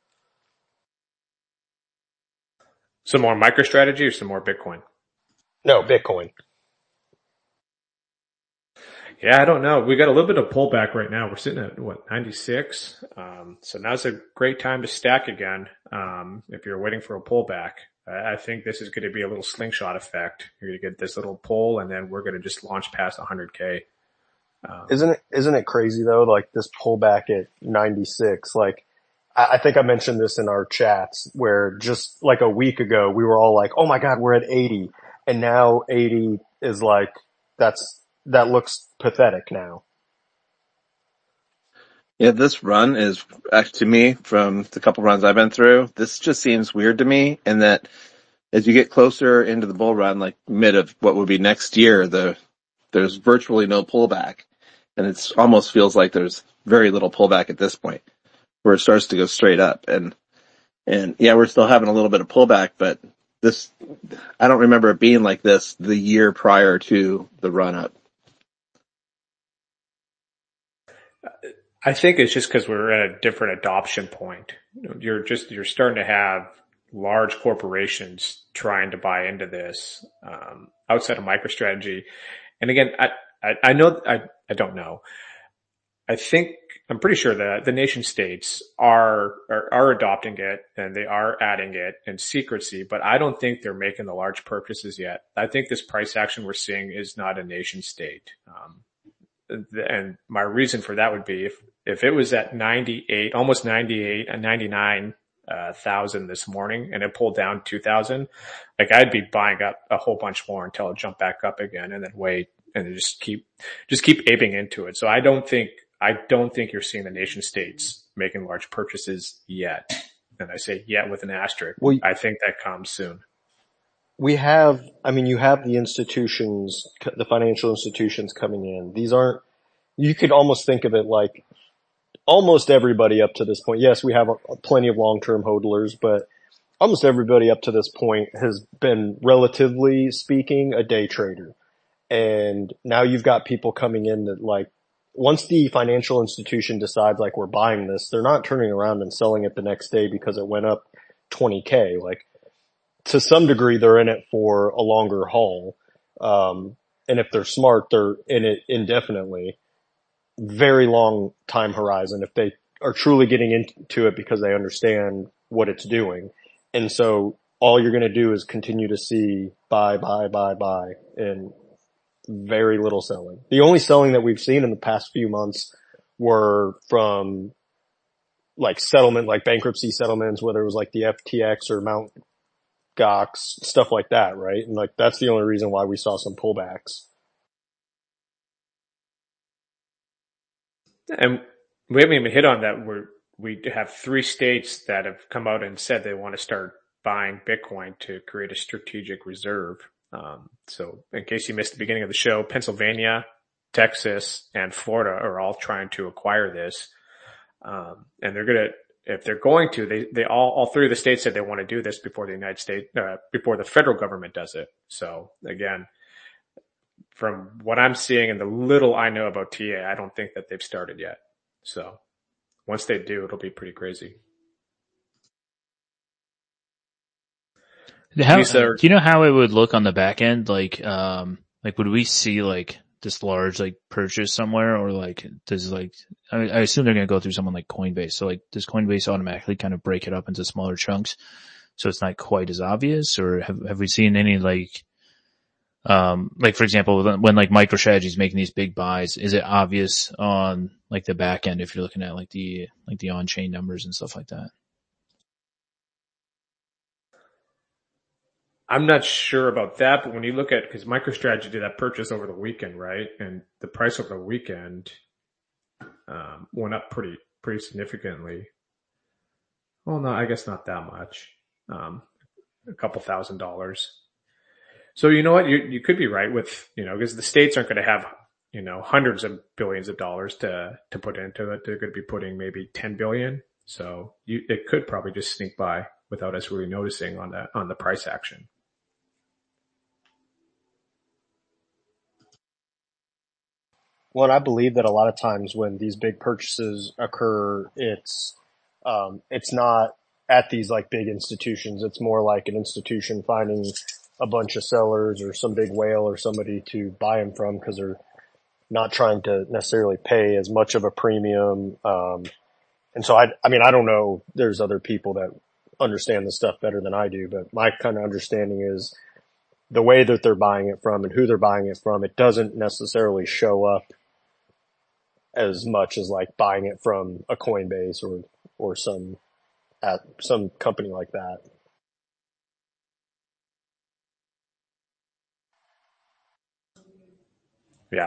Some more MicroStrategy or some more Bitcoin? No, Bitcoin. Yeah, I don't know. We got a little bit of pullback right now. We're sitting at 96. So now's a great time to stack again. If you're waiting for a pullback, I think this is going to be a little slingshot effect. You're going to get this little pull and then we're going to just launch past 100K. Isn't it crazy though? Like this pullback at 96, like I think I mentioned this in our chats where just like a week ago we were all like, oh my God, we're at 80. And now 80 is like, that looks pathetic now. Yeah, this run is actually, to me, from the couple runs I've been through, this just seems weird to me. And that as you get closer into the bull run, like mid of what would be next year, there's virtually no pullback. And it almost feels like there's very little pullback at this point where it starts to go straight up. And yeah, we're still having a little bit of pullback, but I don't remember it being like this the year prior to the run up. I think it's just because we're at a different adoption point. You're starting to have large corporations trying to buy into this, outside of MicroStrategy. And again, I don't know. I'm pretty sure that the nation states are adopting it and they are adding it in secrecy, but I don't think they're making the large purchases yet. I think this price action we're seeing is not a nation state. And my reason for that would be if it was at 98, almost 98 and 99,000 this morning and it pulled down 2,000, like I'd be buying up a whole bunch more until it jumped back up again and then wait and just keep aping into it. So I don't think you're seeing the nation states making large purchases yet. And I say yet with an asterisk. Well, I think that comes soon. You have the institutions, the financial institutions coming in. You could almost think of it like almost everybody up to this point. Yes, we have plenty of long-term hodlers, but almost everybody up to this point has been, relatively speaking, a day trader. And now you've got people coming in that like, once the financial institution decides like we're buying this, they're not turning around and selling it the next day because it went up 20K. Like, to some degree, they're in it for a longer haul. And if they're smart, they're in it indefinitely. Very long time horizon if they are truly getting into it because they understand what it's doing. And so all you're going to do is continue to see buy, and very little selling. The only selling that we've seen in the past few months were from like settlement, like bankruptcy settlements, whether it was like the FTX or Mount Gox, stuff like that, right? And like that's the only reason why we saw some pullbacks. And we haven't even hit on that. We have 3 states that have come out and said they want to start buying Bitcoin to create a strategic reserve. So in case you missed the beginning of the show, Pennsylvania, Texas, and Florida are all trying to acquire this. And if they're going to, they all 3 of the states said they want to do this before the United States, before the federal government does it. So again, from what I'm seeing and the little I know about TA, I don't think that they've started yet. So once they do, it'll be pretty crazy. Do you know how it would look on the back end? Like would we see like this large like purchase somewhere, or like I assume they're going to go through someone like Coinbase. So like does Coinbase automatically kind of break it up into smaller chunks so it's not quite as obvious? Or have we seen any like for example, when like MicroStrategy is making these big buys, is it obvious on like the back end if you're looking at like the on-chain numbers and stuff like that? I'm not sure about that, but when you look at, because MicroStrategy did that purchase over the weekend, right? And the price over the weekend went up pretty significantly. Well, no, I guess not that much. A couple $1,000s. So you know what? You could be right with, because the states aren't going to have, hundreds of billions of dollars to put into it. They're going to be putting maybe 10 billion. So it could probably just sneak by without us really noticing on the price action. Well, I believe that a lot of times when these big purchases occur, it's not at these like big institutions. It's more like an institution finding a bunch of sellers or some big whale or somebody to buy them from because they're not trying to necessarily pay as much of a premium. And so I mean, I don't know. There's other people that understand this stuff better than I do, but my kind of understanding is the way that they're buying it from and who they're buying it from, it doesn't necessarily show up as much as like buying it from a Coinbase or some company like that. Yeah.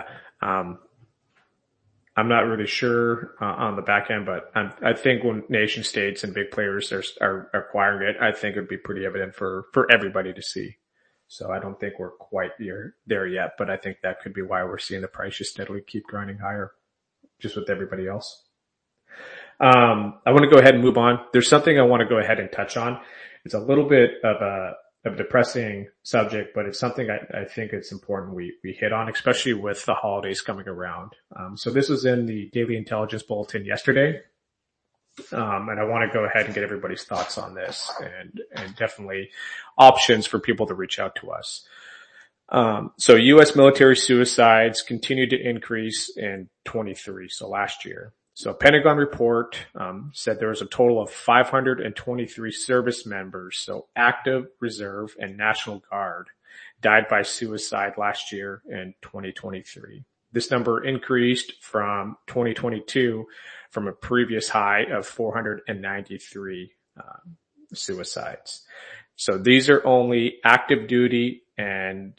I'm not really sure on the back end, but I think when nation states and big players are acquiring it, I think it would be pretty evident for everybody to see. So I don't think we're quite there yet, but I think that could be why we're seeing the price just steadily keep grinding higher, just with everybody else. I want to go ahead and move on. There's something I want to go ahead and touch on. It's a little bit of a depressing subject, but it's something I think it's important we hit on, especially with the holidays coming around. So this was in the Daily Intelligence Bulletin yesterday. And I want to go ahead and get everybody's thoughts on this and definitely options for people to reach out to us. So U.S. military suicides continued to increase in 23, so last year. So Pentagon report said there was a total of 523 service members, so active, reserve, and National Guard, died by suicide last year in 2023. This number increased from 2022 from a previous high of 493 suicides. So these are only active duty and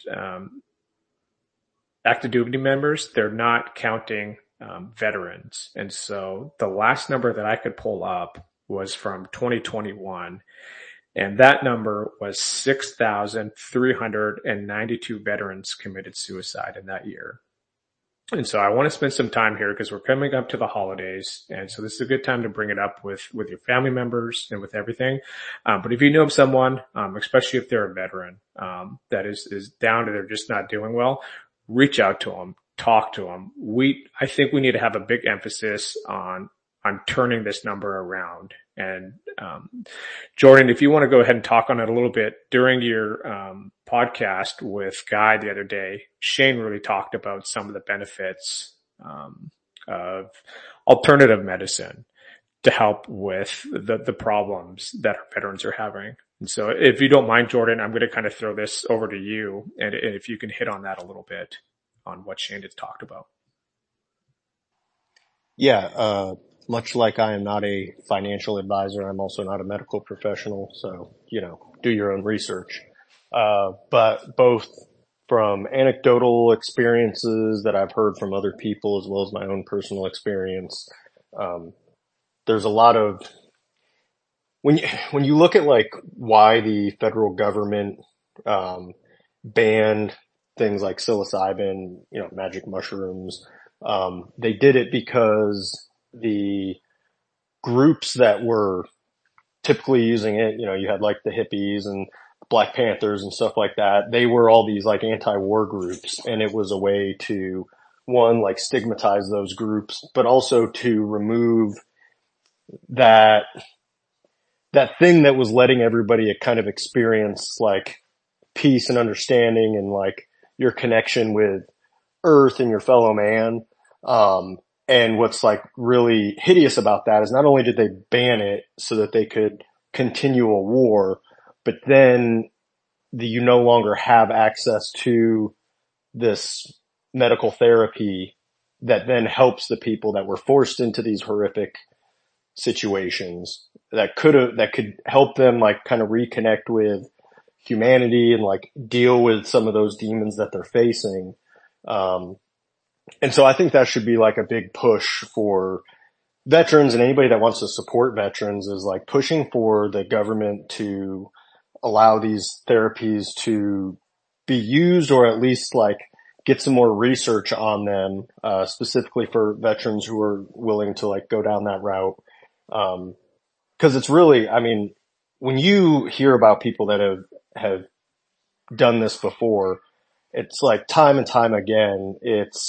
active duty members. They're not counting veterans. And so the last number that I could pull up was from 2021, and that number was 6,392 veterans committed suicide in that year. And so I want to spend some time here because we're coming up to the holidays. And so this is a good time to bring it up with your family members and with everything. But if you know of someone, especially if they're a veteran, that is down and they're just not doing well, reach out to them, talk to them. I think we need to have a big emphasis on turning this number around. And, Jordan, if you want to go ahead and talk on it a little bit during your, podcast with Guy the other day, Shane really talked about some of the benefits, of alternative medicine to help with the problems that our veterans are having. And so if you don't mind, Jordan, I'm going to kind of throw this over to you. And if you can hit on that a little bit on what Shane had talked about. Yeah, much like I am not a financial advisor, I'm also not a medical professional. So, do your own research. But both from anecdotal experiences that I've heard from other people as well as my own personal experience, there's a lot of, when you look at like why the federal government, banned things like psilocybin, magic mushrooms, they did it because the groups that were typically using it, you had like the hippies and Black Panthers and stuff like that. They were all these like anti-war groups, and it was a way to, one, like stigmatize those groups, but also to remove that thing that was letting everybody kind of experience like peace and understanding and like your connection with Earth and your fellow man. And what's like really hideous about that is not only did they ban it so that they could continue a war, but then you no longer have access to this medical therapy that then helps the people that were forced into these horrific situations that could help them like kind of reconnect with humanity and like deal with some of those demons that they're facing. And so I think that should be like a big push for veterans and anybody that wants to support veterans, is like pushing for the government to allow these therapies to be used, or at least like get some more research on them, specifically for veterans who are willing to like go down that route. Cause it's really, I mean, when you hear about people that have done this before, it's like time and time again, it's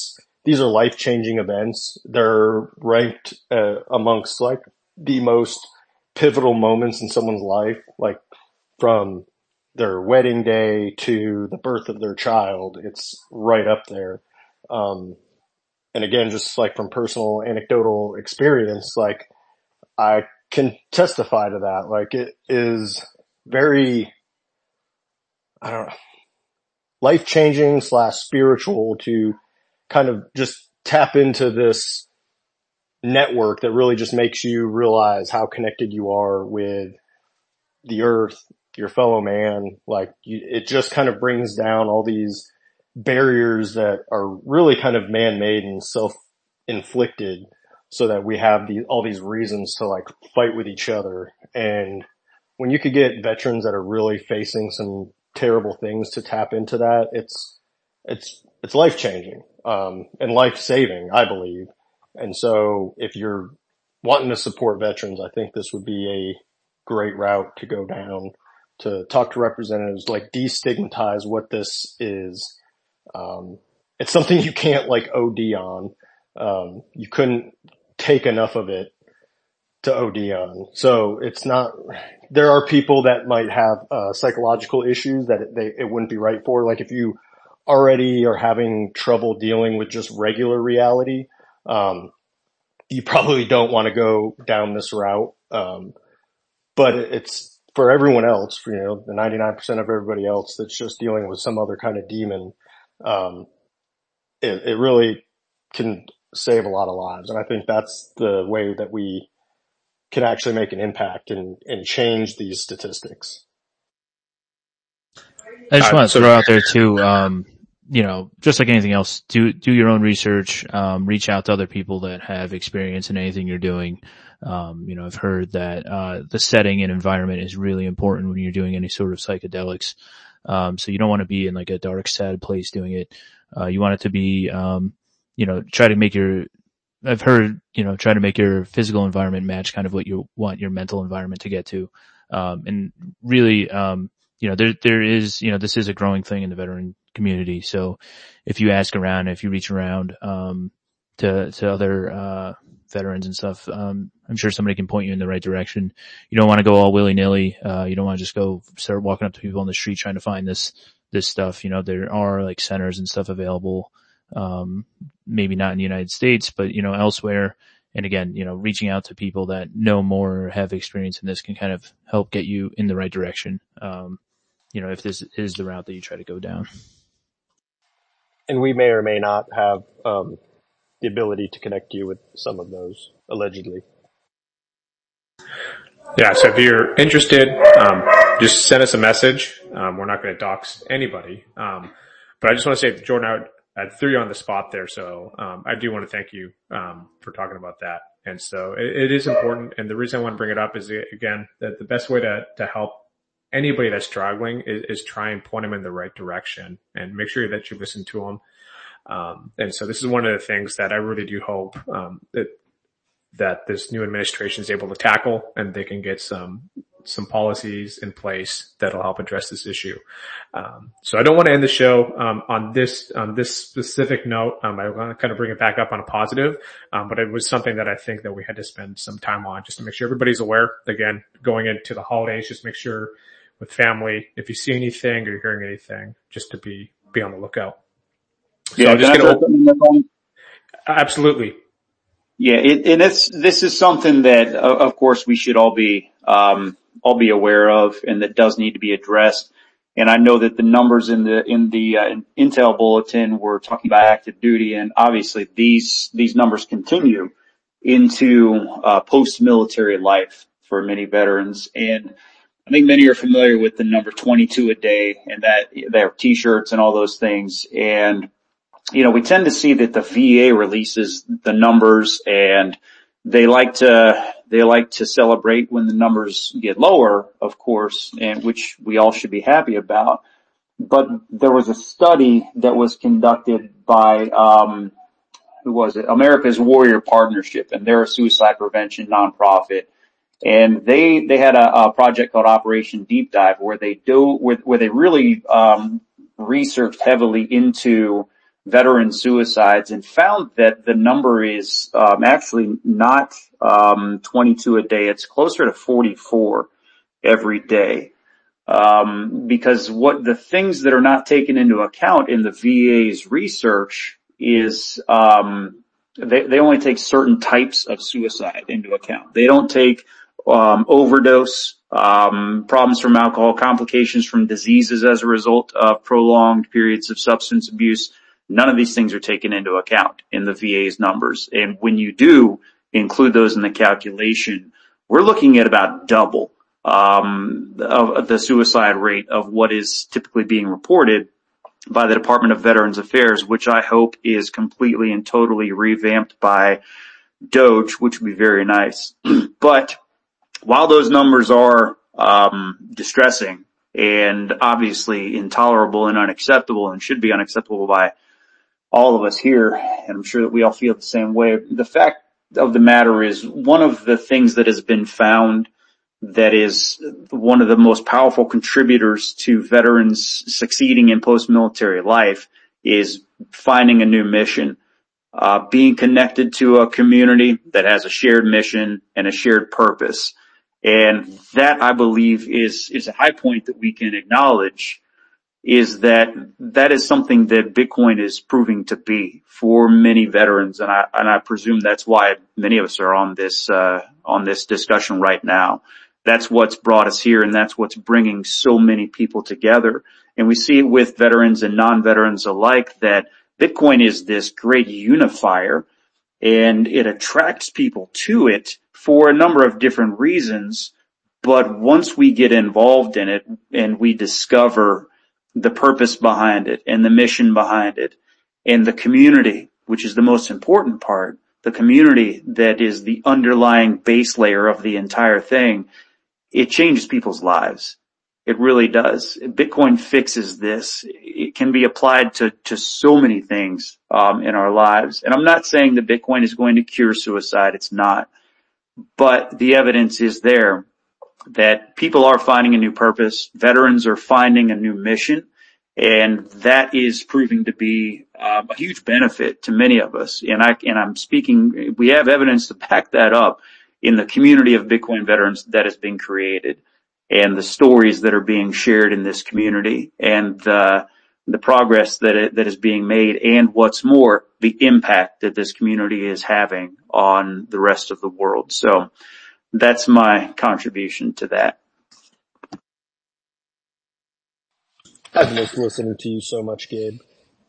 these are life-changing events. They're ranked amongst like the most pivotal moments in someone's life, like from their wedding day to the birth of their child. It's right up there. And again, just like from personal anecdotal experience, like I can testify to that. Like it is very, I don't know, life-changing / spiritual to kind of just tap into this network that really just makes you realize how connected you are with the earth, your fellow man. Like it just kind of brings down all these barriers that are really kind of man-made and self-inflicted, so that we have all these reasons to like fight with each other. And when you could get veterans that are really facing some terrible things to tap into that, it's life-changing, and life-saving, I believe. And so if you're wanting to support veterans, I think this would be a great route to go down, to talk to representatives, like destigmatize what this is. It's something you can't like OD on. You couldn't take enough of it to OD on. So it's not, there are people that might have, psychological issues that it wouldn't be right for. Like if you already are having trouble dealing with just regular reality, you probably don't want to go down this route. But it's for everyone else, you know, the 99% of everybody else that's just dealing with some other kind of demon. It really can save a lot of lives. And I think that's the way that we can actually make an impact and change these statistics. I just want to throw out there too, you know, just like anything else, do your own research, reach out to other people that have experience in anything you're doing. You know, I've heard that, the setting and environment is really important when you're doing any sort of psychedelics. So you don't want to be in like a dark, sad place doing it. You want it to be, you know, try to make I've heard, you know, try to make your physical environment match kind of what you want your mental environment to get to. And really, you know, there is, you know, this is a growing thing in the veteran community. So if you ask around, if you reach around, to other, veterans and stuff, I'm sure somebody can point you in the right direction. You don't want to go all willy-nilly. You don't want to just go start walking up to people on the street trying to find this stuff. You know, there are like centers and stuff available, maybe not in the United States, but, you know, elsewhere. And again, you know, reaching out to people that know more or have experience in this can kind of help get you in the right direction. You know, if this is the route that you try to go down. And we may or may not have, the ability to connect you with some of those, allegedly. Yeah, so if you're interested, just send us a message. We're not going to dox anybody. But I just want to say, Jordan, I threw you on the spot there, so I do want to thank you for talking about that. And so it is important, and the reason I want to bring it up is, again, that the best way to help anybody that's struggling is try and point them in the right direction and make sure that you listen to them. And so this is one of the things that I really do hope that this new administration is able to tackle, and they can get some policies in place that'll help address this issue. So I don't want to end the show on this specific note. I want to kind of bring it back up on a positive, but it was something that I think that we had to spend some time on just to make sure everybody's aware. Again, going into the holidays, just make sure with family, if you see anything or you're hearing anything, just to be on the lookout. So yeah, I'm just absolutely. Yeah, and this is something that, of course, we should all be aware of, and that does need to be addressed. And I know that the numbers in the Intel bulletin were talking about active duty, and obviously these numbers continue into post-military life for many veterans. And I think many are familiar with the number 22 a day, and that they have T-shirts and all those things. And you know, we tend to see that the VA releases the numbers, and they like to celebrate when the numbers get lower, of course, and which we all should be happy about. But there was a study that was conducted by, who was it? America's Warrior Partnership, and they're a suicide prevention nonprofit. And they had a project called Operation Deep Dive where they really, researched heavily into veteran suicides and found that the number is actually not 22 a day. It's closer to 44 every day. Because what the things that are not taken into account in the VA's research is they only take certain types of suicide into account. They don't take overdose, problems from alcohol, complications from diseases as a result of prolonged periods of substance abuse. None of these things are taken into account in the VA's numbers. And when you do include those in the calculation, we're looking at about double of the suicide rate of what is typically being reported by the Department of Veterans Affairs, which I hope is completely and totally revamped by DOJ, which would be very nice. But while those numbers are distressing and obviously intolerable and unacceptable and should be unacceptable by all of us here, and I'm sure that we all feel the same way, the fact of the matter is one of the things that has been found that is one of the most powerful contributors to veterans succeeding in post-military life is finding a new mission, being connected to a community that has a shared mission and a shared purpose. And that, I believe, is a high point that we can acknowledge, is that is something that Bitcoin is proving to be for many veterans. And I presume that's why many of us are on this discussion right now. That's what's brought us here, and that's what's bringing so many people together. And we see it with veterans and non-veterans alike that Bitcoin is this great unifier, and it attracts people to it for a number of different reasons. But once we get involved in it and we discover the purpose behind it and the mission behind it and the community, which is the most important part, the community that is the underlying base layer of the entire thing, it changes people's lives. It really does. Bitcoin fixes this. It can be applied to so many things in our lives. And I'm not saying that Bitcoin is going to cure suicide. It's not. But the evidence is there that people are finding a new purpose. Veterans are finding a new mission. And that is proving to be a huge benefit to many of us. And I'm speaking, we have evidence to back that up in the community of Bitcoin veterans that has been created, and the stories that are being shared in this community, and the progress that is being made, and what's more, the impact that this community is having on the rest of the world. So that's my contribution to that. I've missed listening to you so much, Gabe.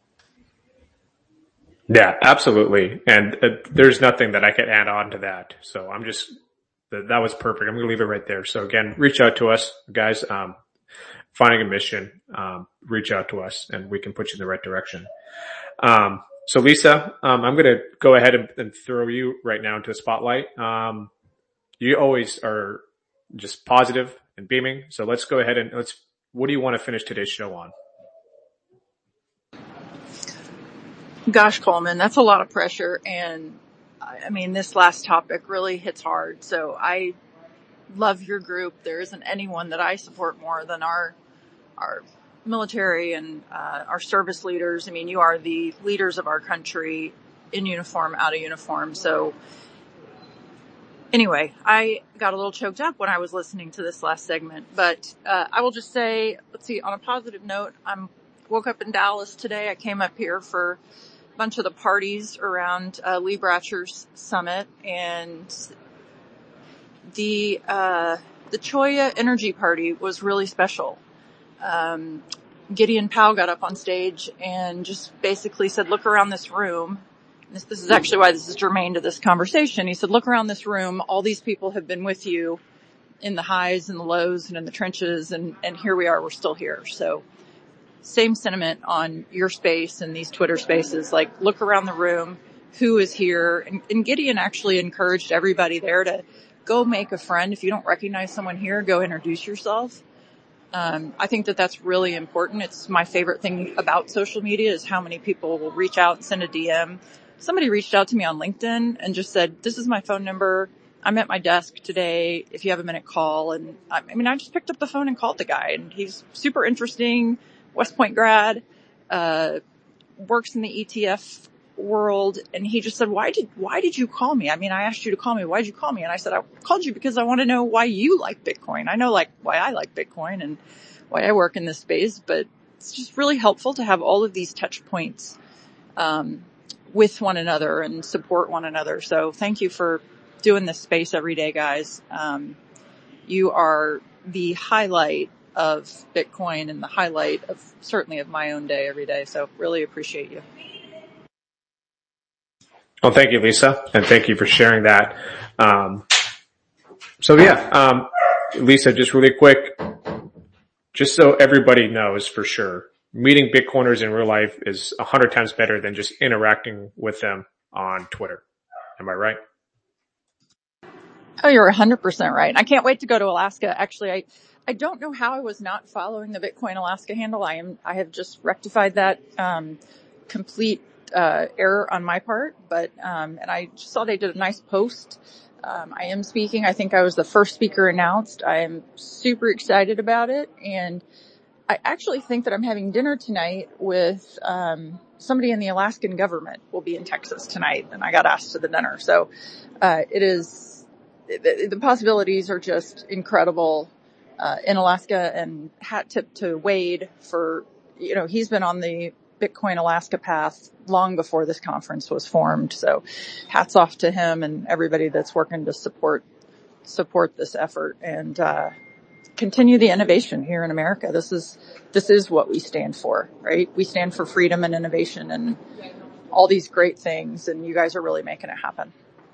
Yeah, absolutely. And there's nothing that I can add on to that. So that was perfect. I'm going to leave it right there. So again, reach out to us, guys. Finding a mission, reach out to us and we can put you in the right direction. So Lisa, I'm going to go ahead and throw you right now into a spotlight. You always are just positive and beaming. So let's go ahead and what do you want to finish today's show on? Gosh, Coleman, that's a lot of pressure. And I mean, this last topic really hits hard. So I love your group. There isn't anyone that I support more than our military and our service leaders. I mean, you are the leaders of our country, in uniform, out of uniform. So anyway, I got a little choked up when I was listening to this last segment, but I will just say, let's see, on a positive note, woke up in Dallas today. I came up here for a bunch of the parties around Lee Bratcher's summit, and the Cholla Energy Party was really special. Gideon Powell got up on stage and just basically said, look around this room. This is actually why this is germane to this conversation. He said, look around this room. All these people have been with you in the highs and the lows and in the trenches, and here we are, we're still here. So same sentiment on your space and these Twitter spaces, like look around the room, who is here. And Gideon actually encouraged everybody there to go make a friend. If you don't recognize someone here, go introduce yourself. I think that that's really important. It's my favorite thing about social media is how many people will reach out and send a DM. Somebody reached out to me on LinkedIn and just said, this is my phone number. I'm at my desk today. If you have a minute, call. And I just picked up the phone and called the guy, and he's super interesting. West Point grad, works in the ETF world, and he just said, why did you call me? I mean, I asked you to call me. Why'd you call me? And I said, I called you because I want to know why you like Bitcoin. I know like why I like Bitcoin and why I work in this space, but it's just really helpful to have all of these touch points, with one another and support one another. So thank you for doing this space every day, guys. You are the highlight of Bitcoin and the highlight of certainly of my own day every day. So really appreciate you. Well, thank you, Lisa, and thank you for sharing that. Lisa, just really quick, just so everybody knows for sure, meeting Bitcoiners in real life is 100 times better than just interacting with them on Twitter. Am I right? Oh, you're 100% right. I can't wait to go to Alaska. Actually, I don't know how I was not following the Bitcoin Alaska handle. I have just rectified that, complete, error on my part, but, and I just saw they did a nice post. I am speaking. I think I was the first speaker announced. I am super excited about it. And I actually think that I'm having dinner tonight with, somebody in the Alaskan government will be in Texas tonight, and I got asked to the dinner. So, the possibilities are just incredible, in Alaska, and hat tip to Wade for, he's been on the Bitcoin Alaska path long before this conference was formed. So hats off to him and everybody that's working to support this effort and, continue the innovation here in America. This is what we stand for, right? We stand for freedom and innovation and all these great things, and you guys are really making it happen.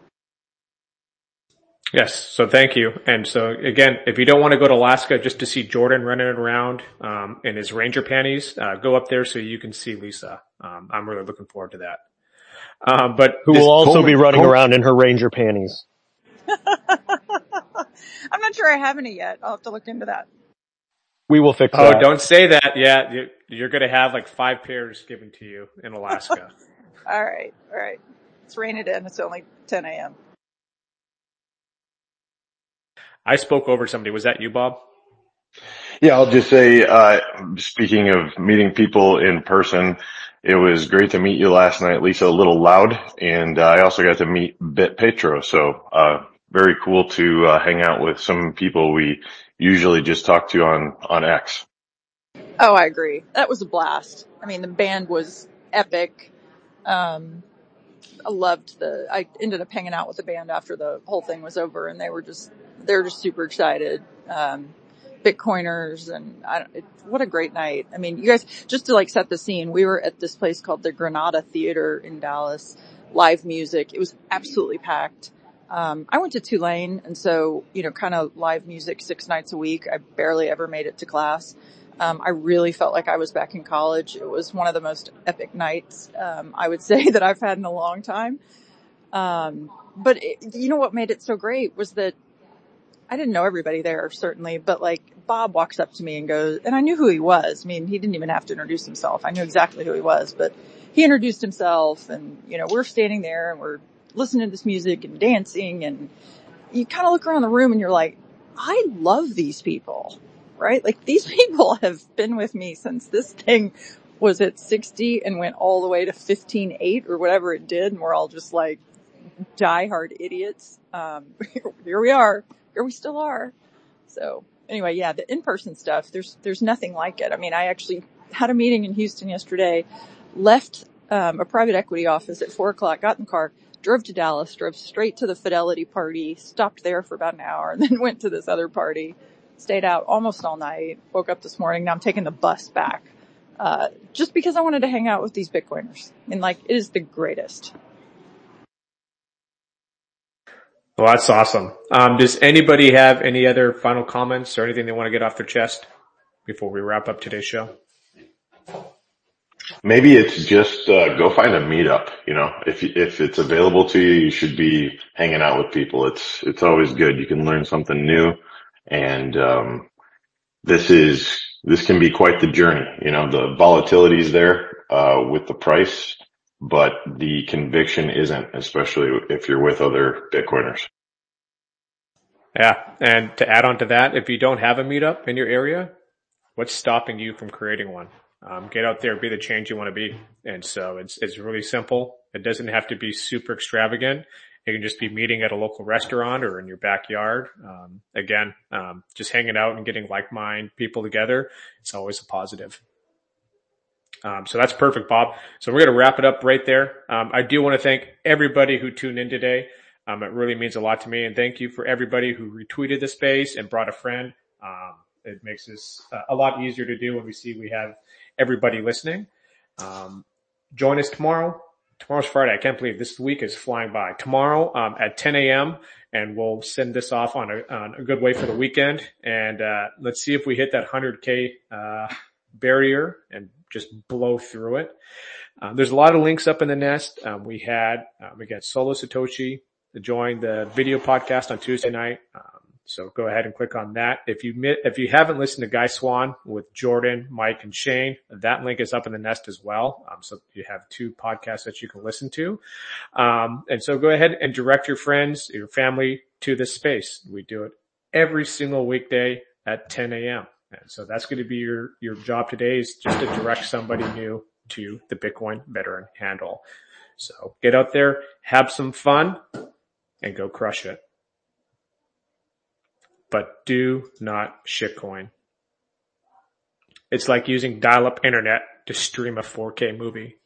Yes. So thank you. And so again, if you don't want to go to Alaska just to see Jordan running around, in his ranger panties, go up there so you can see Lisa. I'm really looking forward to that. But who will also be running around in her ranger panties. I'm not sure I have any yet. I'll have to look into that. We will fix that. Oh, don't say that. Yeah. You're going to have like 5 pairs given to you in Alaska. All right. Let's rein it in. It's only 10 a.m. I spoke over somebody. Was that you, Bob? Yeah, I'll just say, speaking of meeting people in person, it was great to meet you last night, Lisa, a little loud. And I also got to meet BitPetro. So, very cool to hang out with some people we usually just talk to on X. Oh, I agree. That was a blast. I mean, the band was epic. I ended up hanging out with the band after the whole thing was over, and they're just super excited. Bitcoiners, and what a great night. I mean, you guys, just to like set the scene, we were at this place called the Granada Theater in Dallas, live music. It was absolutely packed. I went to Tulane, and so, kind of live music 6 nights a week. I barely ever made it to class. I really felt like I was back in college. It was one of the most epic nights, I would say, that I've had in a long time. But what made it so great was that I didn't know everybody there, certainly, but like Bob walks up to me and goes, and I knew who he was. I mean, he didn't even have to introduce himself. I knew exactly who he was, but he introduced himself, and, we're standing there and we're listening to this music and dancing, and you kind of look around the room and you're like, I love these people, right? Like, these people have been with me since this thing was at 60 and went all the way to 15.8 or whatever it did. And we're all just like diehard idiots. Here we are. Here we still are. So anyway, yeah, the in-person stuff, there's nothing like it. I mean, I actually had a meeting in Houston yesterday, left, a private equity office at 4:00, got in the car, drove to Dallas, drove straight to the Fidelity party, stopped there for about an hour, and then went to this other party, stayed out almost all night, woke up this morning. Now I'm taking the bus back, just because I wanted to hang out with these Bitcoiners. I mean, like, it is the greatest. Well, that's awesome. Does anybody have any other final comments or anything they want to get off their chest before we wrap up today's show? Maybe it's just, go find a meetup. If it's available to you, you should be hanging out with people. It's always good. You can learn something new. And, this can be quite the journey. The volatility is there, with the price, but the conviction isn't, especially if you're with other Bitcoiners. Yeah. And to add on to that, if you don't have a meetup in your area, what's stopping you from creating one? Get out there, be the change you want to be. And so it's really simple. It doesn't have to be super extravagant. It can just be meeting at a local restaurant or in your backyard. Just hanging out and getting like-minded people together. It's always a positive. So that's perfect, Bob. So we're going to wrap it up right there. I do want to thank everybody who tuned in today. It really means a lot to me. And thank you for everybody who retweeted the space and brought a friend. It makes this a lot easier to do when we see we have everybody listening. Join us tomorrow. Tomorrow's Friday. I can't believe this week is flying by. Tomorrow at 10 a.m. and we'll send this off on a good way for the weekend. And let's see if we hit that 100K barrier and just blow through it. There's a lot of links up in the nest. We got Solo Satoshi to join the video podcast on Tuesday night. So go ahead and click on that. If you haven't listened to Guy Swan with Jordan, Mike, and Shane, that link is up in the nest as well. So you have 2 podcasts that you can listen to. And so go ahead and direct your friends, your family to this space. We do it every single weekday at 10 a.m. And so that's going to be your job today, is just to direct somebody new to the Bitcoin Veteran handle. So get out there, have some fun, and go crush it. But do not shitcoin. It's like using dial-up internet to stream a 4K movie.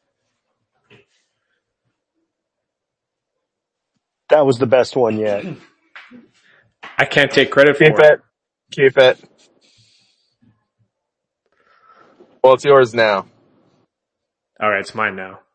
That was the best one yet. I can't take credit for it. Keep it. Well, it's yours now. All right, it's mine now.